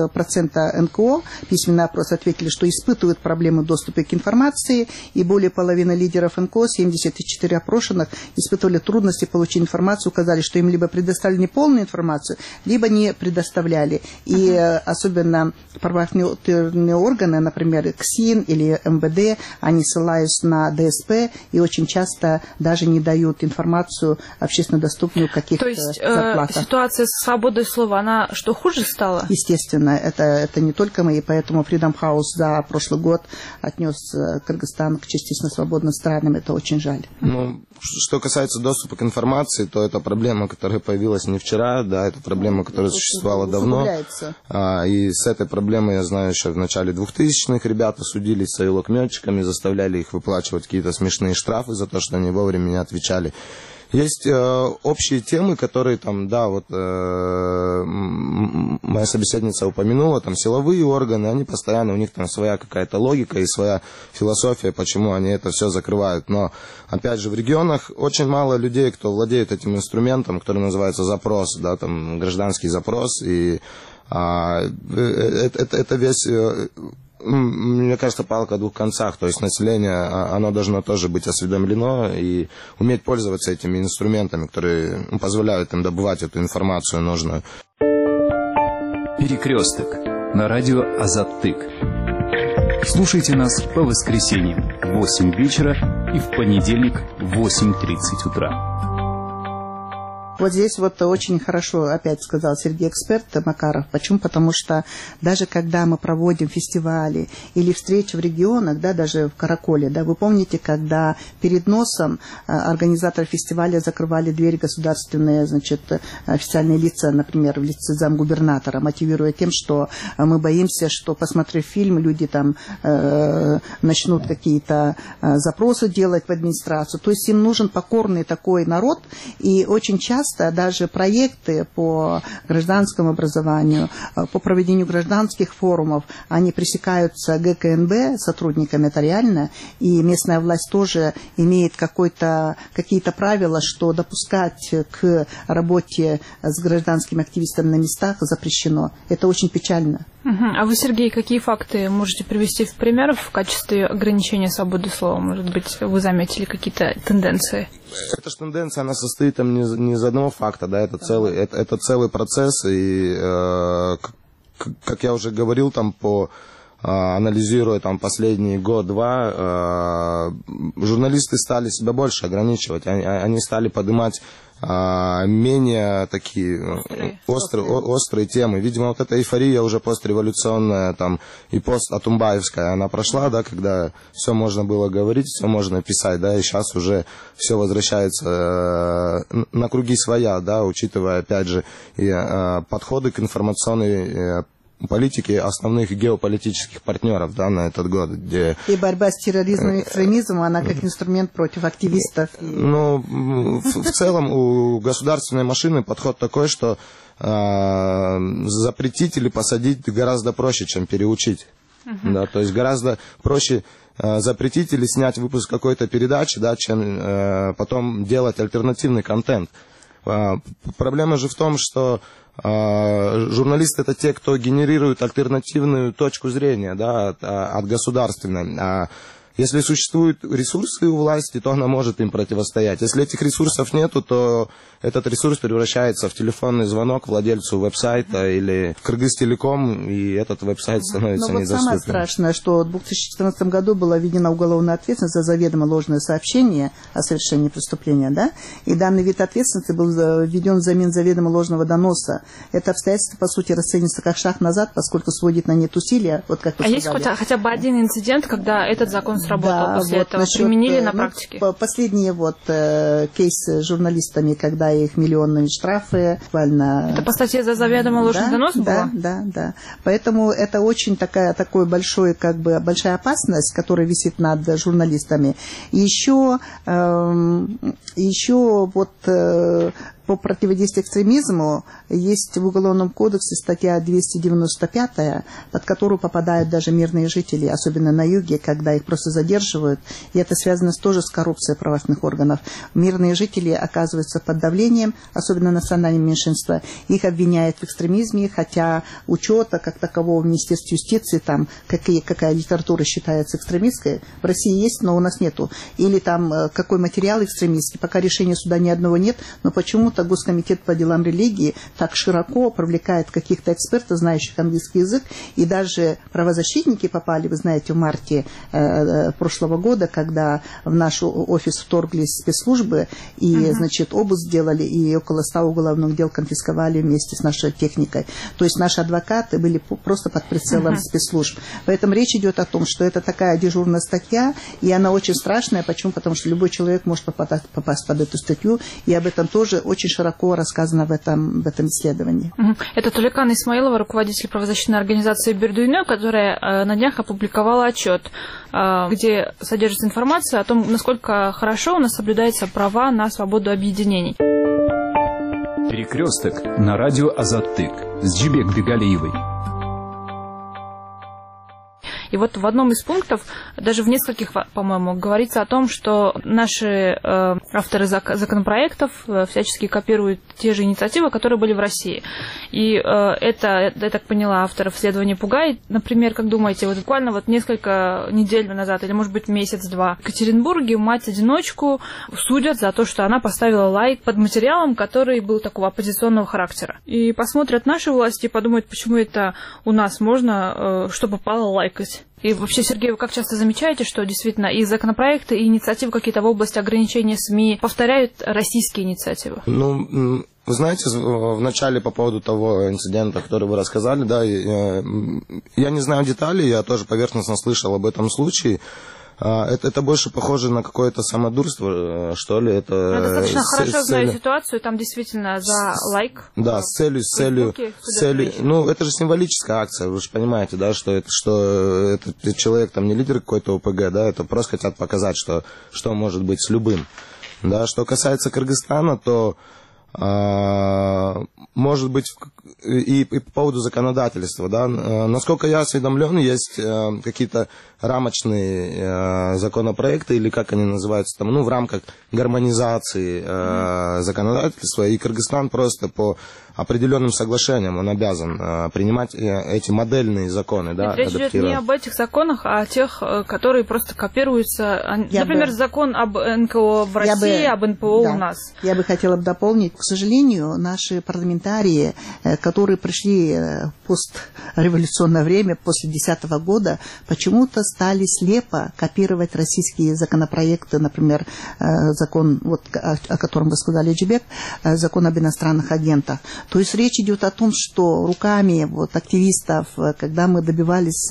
НКО, письменный опрос, ответили, что испытывают проблемы доступа к информации, и более половины лидеров НКО, 74 опрошенных, испытывали трудности получить информацию, указали, что им либо предоставили неполную информацию, либо не предоставляли. И особенно правоохранительные органы, например, КСИН или МВД, они ссылаются на ДСП и очень часто даже не дают информацию общественно доступную каких-то зарплатах. То есть ситуация с свободой слова, она что, хуже стала? Естественно, это не только мы, и поэтому Freedom House за прошлый год отнес Кыргызстан к частично свободным странам. Это очень жаль. Ну, что касается доступа к информации, то это проблема, которая появилась не вчера, да, это проблема, которая существовала давно. И с этой проблемой, я знаю, еще в начале 2000-х ребята судились с айлокметчиками, заставляли их выплачивать какие-то смешные штрафы за то, что они вовремя не отвечали. Есть общие темы, которые там, да, вот моя собеседница упомянула, там силовые органы, они постоянно, у них там своя какая-то логика и своя философия, почему они это все закрывают. Но, опять же, в регионах очень мало людей, кто владеет этим инструментом, который называется запрос, да, там гражданский запрос, и это весь... Мне кажется, палка о 2 концах. То есть население, оно должно тоже быть осведомлено и уметь пользоваться этими инструментами, которые позволяют им добывать эту информацию нужную. Перекресток на радио Азаттык. Слушайте нас по воскресеньям в 8 вечера и в понедельник в 8:30 утра. Вот здесь вот очень хорошо опять сказал Сергей эксперт Макаров. Почему? Потому что даже когда мы проводим фестивали или встречи в регионах, да, даже в Караколе, да, вы помните, когда перед носом организаторы фестиваля закрывали двери государственные, значит, официальные лица, например, в лице замгубернатора, мотивируя тем, что мы боимся, что, посмотрев фильм, люди там начнут какие-то запросы делать в администрацию. То есть им нужен покорный такой народ, и очень часто даже проекты по гражданскому образованию, по проведению гражданских форумов, они пресекаются ГКНБ, сотрудниками, это реально, и местная власть тоже имеет какие-то правила, что допускать к работе с гражданскими активистами на местах запрещено. Это очень печально. А вы, Сергей, какие факты можете привести в пример в качестве ограничения свободы слова? Может быть, вы заметили какие-то тенденции? Эта же тенденция, она состоит там не из одного факта, да, это целый процесс, и, как я уже говорил, там, анализируя там последний год-два, журналисты стали себя больше ограничивать, они стали поднимать менее такие острые темы. Видимо, вот эта эйфория уже постреволюционная, там, и пост-атумбаевская, она прошла, да, когда все можно было говорить, все можно писать, да, и сейчас уже все возвращается на круги своя, да, учитывая, опять же, и подходы к информационной политики основных геополитических партнеров, да, на этот год, где... И борьба с терроризмом и экстремизмом, она как инструмент против активистов. Ну, в целом у государственной машины подход такой, что запретить или посадить гораздо проще, чем переучить. Да, то есть гораздо проще запретить или снять выпуск какой-то передачи, да, чем потом делать альтернативный контент. Проблема же в том, что журналисты — это те, кто генерирует альтернативную точку зрения, да, от государственной. Если существуют ресурсы у власти, то она может им противостоять. Если этих ресурсов нету, то этот ресурс превращается в телефонный звонок владельцу веб-сайта или в Кыргызтелеком, и этот веб-сайт становится недоступным. Самое страшное, что в 2014 году была введена уголовная ответственность за заведомо ложное сообщение о совершении преступления, да? И данный вид ответственности был введен взамен заведомо ложного доноса. Это обстоятельство, по сути, расценивается как шаг назад, поскольку сводит на нет усилия. Вот как вы сказали. Есть хотя бы один инцидент, когда этот закон сработал после этого? Применили на практике? Последние кейсы с журналистами, когда их миллионные штрафы, буквально... Это по статье за заведомо ложный донос было? Да. Поэтому это очень такой большая опасность, которая висит над журналистами. Еще по противодействию экстремизму есть в Уголовном кодексе статья 295, под которую попадают даже мирные жители, особенно на юге, когда их просто задерживают. И это связано тоже с коррупцией правоохранительных органов. Мирные жители оказываются под давлением, особенно национальные меньшинства. Их обвиняют в экстремизме, хотя учета как такового в Министерстве юстиции, там какая литература считается экстремистской, в России есть, но у нас нету. Или там какой материал экстремистский, пока решения суда ни одного нет, но почему-то Госкомитет по делам религии так широко привлекает каких-то экспертов, знающих английский язык, и даже правозащитники попали, вы знаете, в марте прошлого года, когда в наш офис вторглись спецслужбы и, значит, обыск сделали, и около 100 уголовных дел конфисковали вместе с нашей техникой. То есть наши адвокаты были просто под прицелом спецслужб. Поэтому речь идет о том, что это такая дежурная статья, и она очень страшная. Почему? Потому что любой человек может попасть под эту статью, и об этом тоже очень широко рассказано в этом исследовании. Это Туликан Исмаилова, руководитель правозащитной организации «Бердуйне», которая на днях опубликовала отчет, где содержится информация о том, насколько хорошо у нас соблюдаются права на свободу объединений. Перекресток на радио Азаттык с Джибек Бигалиевой. И вот в одном из пунктов, даже в нескольких, по-моему, говорится о том, что наши авторы законопроектов всячески копируют те же инициативы, которые были в России. И это, я так поняла, авторов исследования пугает. Например, как думаете, вот буквально вот несколько недель назад, или, может быть, месяц-два, в Екатеринбурге мать-одиночку судят за то, что она поставила лайк под материалом, который был такого оппозиционного характера. И посмотрят наши власти и подумают, почему это у нас можно, что попало, лайкать. И вообще, Сергей, вы как часто замечаете, что действительно и законопроекты, и инициативы какие-то в области ограничения СМИ повторяют российские инициативы? Ну, вы знаете, в начале по поводу того инцидента, который вы рассказали, да, я не знаю деталей, я тоже поверхностно слышал об этом случае. Это больше похоже на какое-то самодурство, что ли. Я достаточно хорошо знаю ситуацию, там действительно за лайк. Да, с целью. Ну, это же символическая акция, вы же понимаете, да, что этот человек там не лидер какой-то ОПГ, да, это просто хотят показать, что может быть с любым. Да, что касается Кыргызстана, то может быть, и по поводу законодательства, да, насколько я осведомлен, есть какие-то рамочные законопроекты, или как они называются, там, ну, в рамках гармонизации законодательства, и Кыргызстан просто по определенным соглашениям он обязан принимать эти модельные законы. Да, речь идет не об этих законах, а о тех, которые просто копируются. Например, закон об НКО в России, об НПО у нас. Я бы хотела дополнить. К сожалению, наши парламентарии, которые пришли в постреволюционное время, после 2010 года, почему-то стали слепо копировать российские законопроекты, например, закон, вот, о котором вы сказали, Джибек, закон об иностранных агентах. То есть речь идет о том, что руками вот, активистов, когда мы добивались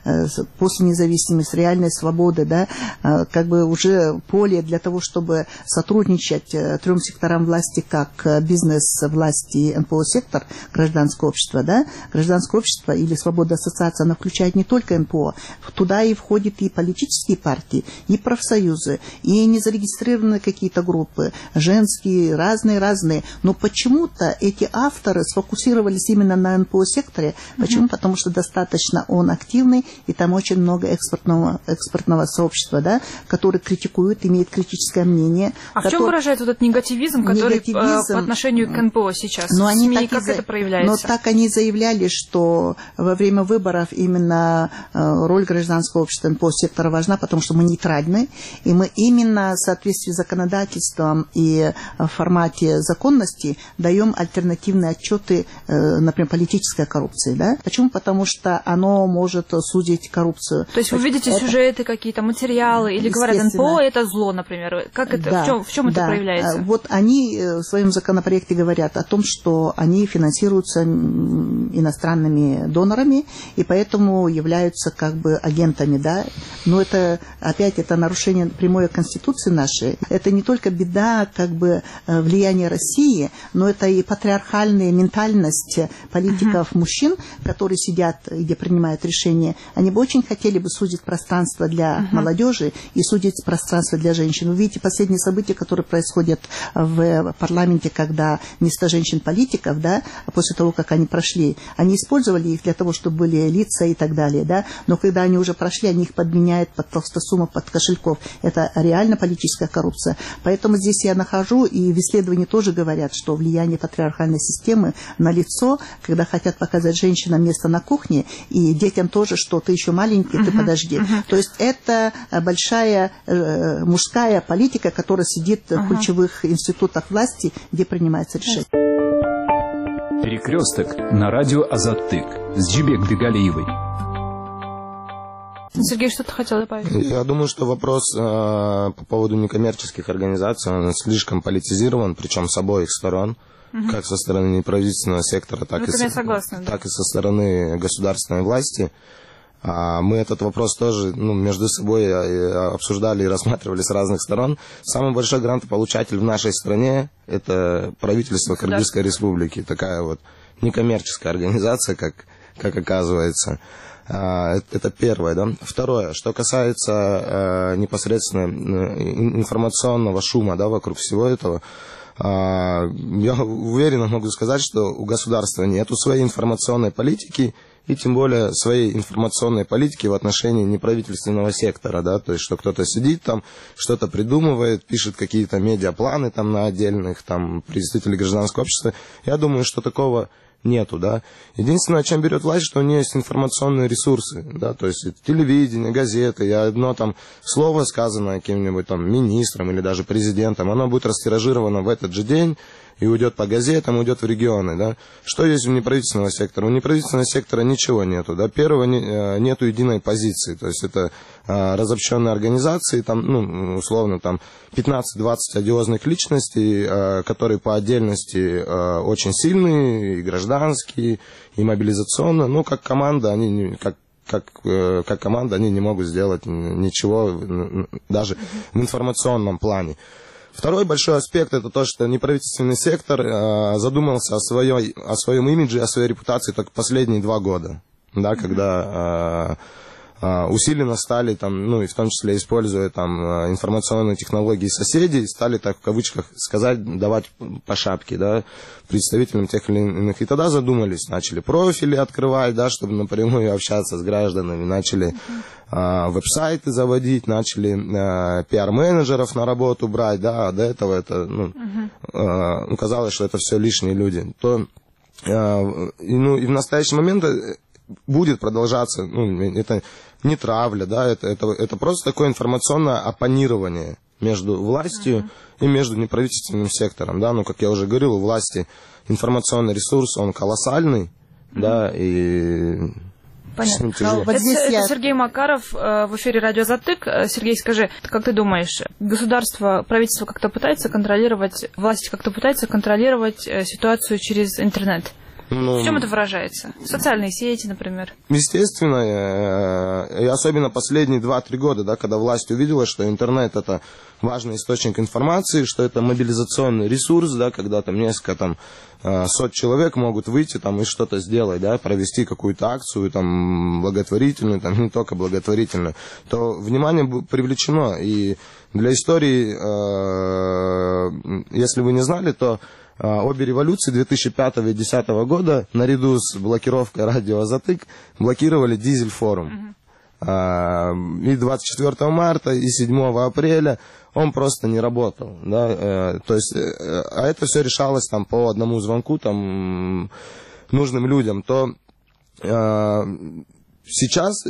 после независимости, реальной свободы, да, как бы уже поле для того, чтобы сотрудничать трем секторам власти, как бизнес, власти, НПО-сектор, гражданское общество, да, гражданское общество или свобода ассоциации, она включает не только НПО, туда и входят и политические партии, и профсоюзы, и незарегистрированные какие-то группы, женские, разные, но почему-то эти авторы сфокусировались именно на НПО-секторе. Почему? Потому что достаточно он активный, и там очень много экспертного сообщества, да, который критикует, имеет критическое мнение. А в чем выражается этот негативизм, который по отношению к НПО сейчас? Но они СМИ, как это проявляется? Но так они заявляли, что во время выборов именно роль гражданского общества НПО-сектора важна, потому что мы нейтральны, и мы именно в соответствии с законодательством и в формате законности даем альтернативные отчеты, например, политической коррупции. Да? Почему? Потому что оно может судить коррупцию. То есть вы видите сюжеты какие-то, материалы, или говорят, НПО это зло, например. Как это, да, в чем это проявляется? Вот они в своем законопроекте говорят о том, что они финансируются иностранными донорами, и поэтому являются как бы агентами. Да? Но это, опять, это нарушение прямой Конституции нашей. Это не только беда как бы влияния России, но это и патриархальная ментальность политиков-мужчин, которые сидят, где принимают решения. Они бы очень хотели бы судить пространство для молодежи и судить пространство для женщин. Вы видите последние события, которые происходят в парламенте, когда место женщин-политиков, да, после того, как они прошли, они использовали их для того, чтобы были лица и так далее, да, но когда они уже прошли, они их подменяют под толстосумов, под кошельков. Это реально политическая коррупция. Поэтому здесь я нахожу, и в исследовании тоже говорят, что влияние патриархальной системы на лицо, когда хотят показать женщинам место на кухне, и детям тоже, что ты еще маленький, ты подожди. То есть это большая мужская политика, которая сидит в ключевых институтах власти, где принимается решение. Перекресток на радио Азаттык с Джибек Бигалиевой. Сергей, что ты хотел добавить? Я думаю, что вопрос по поводу некоммерческих организаций, он слишком политизирован, причем с обоих сторон, как со стороны неправительственного сектора, так и со стороны государственной власти. Мы этот вопрос тоже между собой обсуждали и рассматривали с разных сторон. Самый большой грантополучатель в нашей стране – это правительство Кыргызской республики. Такая вот некоммерческая организация, как оказывается. Это первое. Да? Второе, что касается непосредственно информационного шума, да, вокруг всего этого, я уверенно могу сказать, что у государства нет своей информационной политики, и тем более своей информационной политики в отношении неправительственного сектора, да, то есть, что кто-то сидит там, что-то придумывает, пишет какие-то медиапланы там на отдельных там представителей гражданского общества. Я думаю, что такого нету, да. Единственное, чем берет власть, что у нее есть информационные ресурсы, да, то есть телевидение, газеты, и одно там слово, сказанное каким-нибудь там министром или даже президентом, оно будет растиражировано в этот же день, и уйдет по газетам, уйдет в регионы, да. Что есть у неправительственного сектора? У неправительственного сектора ничего нету, да. Первого, нету единой позиции, то есть это разобщенные организации, там, ну, условно, там 15-20 одиозных личностей, которые по отдельности очень сильные, и гражданские, и мобилизационно, ну, как команда, они как команда они не могут сделать ничего, даже в информационном плане. Второй большой аспект — это то, что неправительственный сектор задумался о своем имидже, о своей репутации только последние 2 года, да, когда усиленно стали, там, ну, и в том числе используя там информационные технологии соседей, стали, так в кавычках сказать, давать по шапке, да, представителям тех или иных. И тогда задумались, начали профили открывать, да, чтобы напрямую общаться с гражданами, начали веб-сайты заводить, начали пиар-менеджеров на работу брать, да, а до этого это, ну, казалось, что это все лишние люди. И в настоящий момент будет продолжаться, ну, это не травля, да, это просто такое информационное оппонирование между властью и между неправительственным сектором, да, ну, как я уже говорил, у власти информационный ресурс, он колоссальный, да, и... Понятно. Это Сергей Макаров в эфире «Радио Азаттык». Сергей, скажи, как ты думаешь, государство, правительство как-то пытается контролировать, власть как-то пытается контролировать ситуацию через интернет? Ну, в чем это выражается? Социальные сети, например? Естественно, и особенно последние 2-3 года, да, когда власть увидела, что интернет — это важный источник информации, что это мобилизационный ресурс, да, когда там несколько там, сот человек могут выйти там, и что-то сделать, да, провести какую-то акцию там, благотворительную, там, не только благотворительную, то внимание привлечено. И для истории, если вы не знали, то обе революции 2005 и 2010 года наряду с блокировкой радио Азаттык блокировали Дизель-форум. И 24 марта, и 7 апреля он просто не работал. Да? То есть, а это все решалось там, по одному звонку там, нужным людям. То сейчас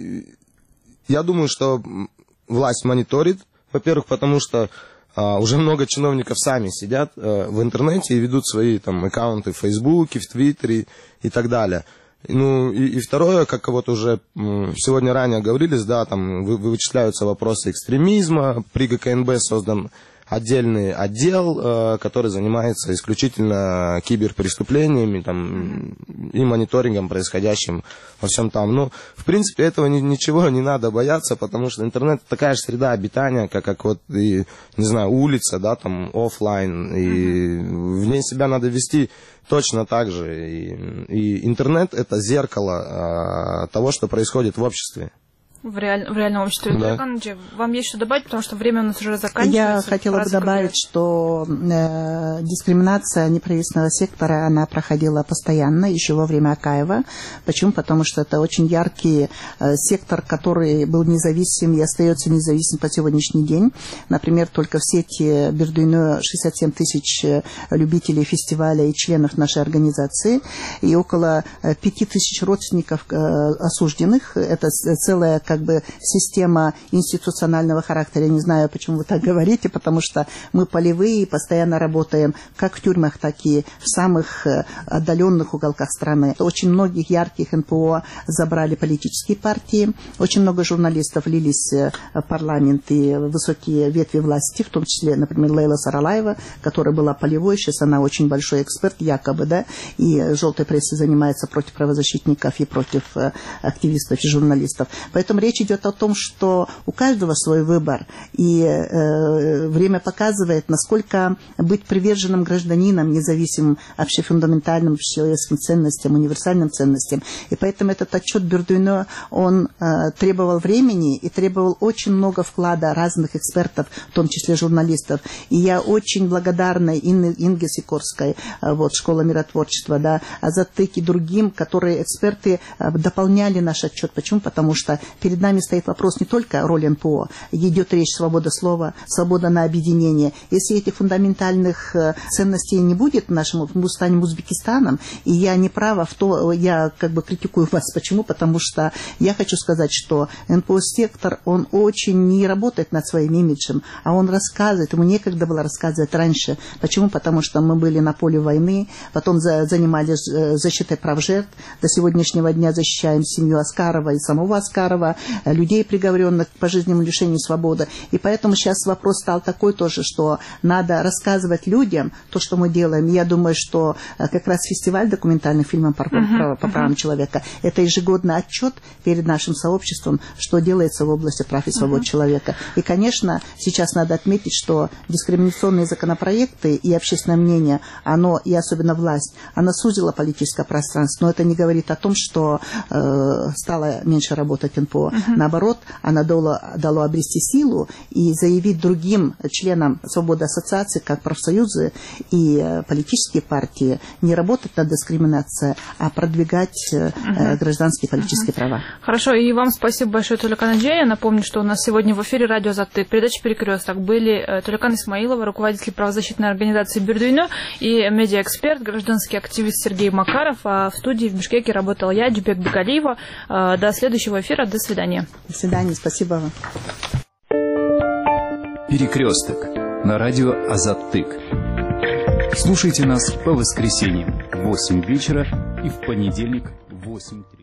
я думаю, что власть мониторит, во-первых, потому что уже много чиновников сами сидят в интернете и ведут свои там аккаунты в Фейсбуке, в Твиттере и так далее. Ну и второе, как вот уже сегодня ранее говорились, да, там вычисляются вопросы экстремизма. При ГКНБ создан отдельный отдел, который занимается исключительно киберпреступлениями там, и мониторингом происходящим во всем там. Ну, в принципе, этого ничего не надо бояться, потому что интернет такая же среда обитания, как вот, и, не знаю, улица, да, там, офлайн, и в ней себя надо вести точно так же. И интернет — это зеркало того, что происходит в обществе. В реальном обществе. Да. Вам есть что добавить, потому что время у нас уже заканчивается. Я хотела бы добавить, что дискриминация неправительственного сектора, она проходила постоянно, еще во время Акаева. Почему? Потому что это очень яркий сектор, который был независим и остается независим по сегодняшний день. Например, только в сети Бердуйно 67 тысяч любителей фестиваля и членов нашей организации, и около 5 тысяч родственников осужденных. Это целая как бы система институционального характера. Я не знаю, почему вы так говорите, потому что мы полевые и постоянно работаем как в тюрьмах, так и в самых отдаленных уголках страны. Очень многих ярких НПО забрали политические партии. Очень много журналистов влились в парламент и в высокие ветви власти, в том числе, например, Лейла Саралаева, которая была полевой, сейчас она очень большой эксперт, якобы, да, и желтой прессой занимается против правозащитников и против активистов и журналистов. Поэтому речь идет о том, что у каждого свой выбор, и время показывает, насколько быть приверженным гражданином, независимым общефундаментальным, общечеловеческим ценностям, универсальным ценностям. И поэтому этот отчет Бердуйно, он требовал времени и требовал очень много вклада разных экспертов, в том числе журналистов. И я очень благодарна Инге Сикорской, вот, Школа миротворчества, да, Азаттык и другим, которые эксперты дополняли наш отчет. Почему? Потому что перед нами стоит вопрос не только роли НПО. Идет речь свобода слова, свобода на объединение. Если этих фундаментальных ценностей не будет в нашем, мы станем Узбекистаном, и я не права в то, я как бы критикую вас. Почему? Потому что я хочу сказать, что НПО-сектор, он очень не работает над своим имиджем, а он рассказывает, ему некогда было рассказывать раньше. Почему? Потому что мы были на поле войны, потом занимались защитой прав жертв, до сегодняшнего дня защищаем семью Аскарова и самого Аскарова, людей, приговоренных к пожизненному лишению свободы. И поэтому сейчас вопрос стал такой тоже, что надо рассказывать людям то, что мы делаем. Я думаю, что как раз фестиваль документальных фильмов по правам человека – это ежегодный отчет перед нашим сообществом, что делается в области прав и свобод человека. И, конечно, сейчас надо отметить, что дискриминационные законопроекты и общественное мнение, оно, и особенно власть, она сузила политическое пространство, но это не говорит о том, что стало меньше работать НПО. Наоборот, она дало обрести силу и заявить другим членам свободы ассоциации, как профсоюзы и политические партии, не работать над дискриминацией, а продвигать гражданские и политические права. Хорошо, и вам спасибо большое, Толикан Аджей. Я напомню, что у нас сегодня в эфире радио «Азаттык», передача «Перекресток» были Толикан Исмаилова, руководитель правозащитной организации «Бирдуйну», и медиаэксперт, гражданский активист Сергей Макаров. А в студии в Бишкеке работала я, Джубек Бегалиева. До следующего эфира. До свидания. До свидания. Спасибо вам. «Перекресток» на радио «Азаттык». Слушайте нас по воскресеньям в 8 вечера и в понедельник в 8:30.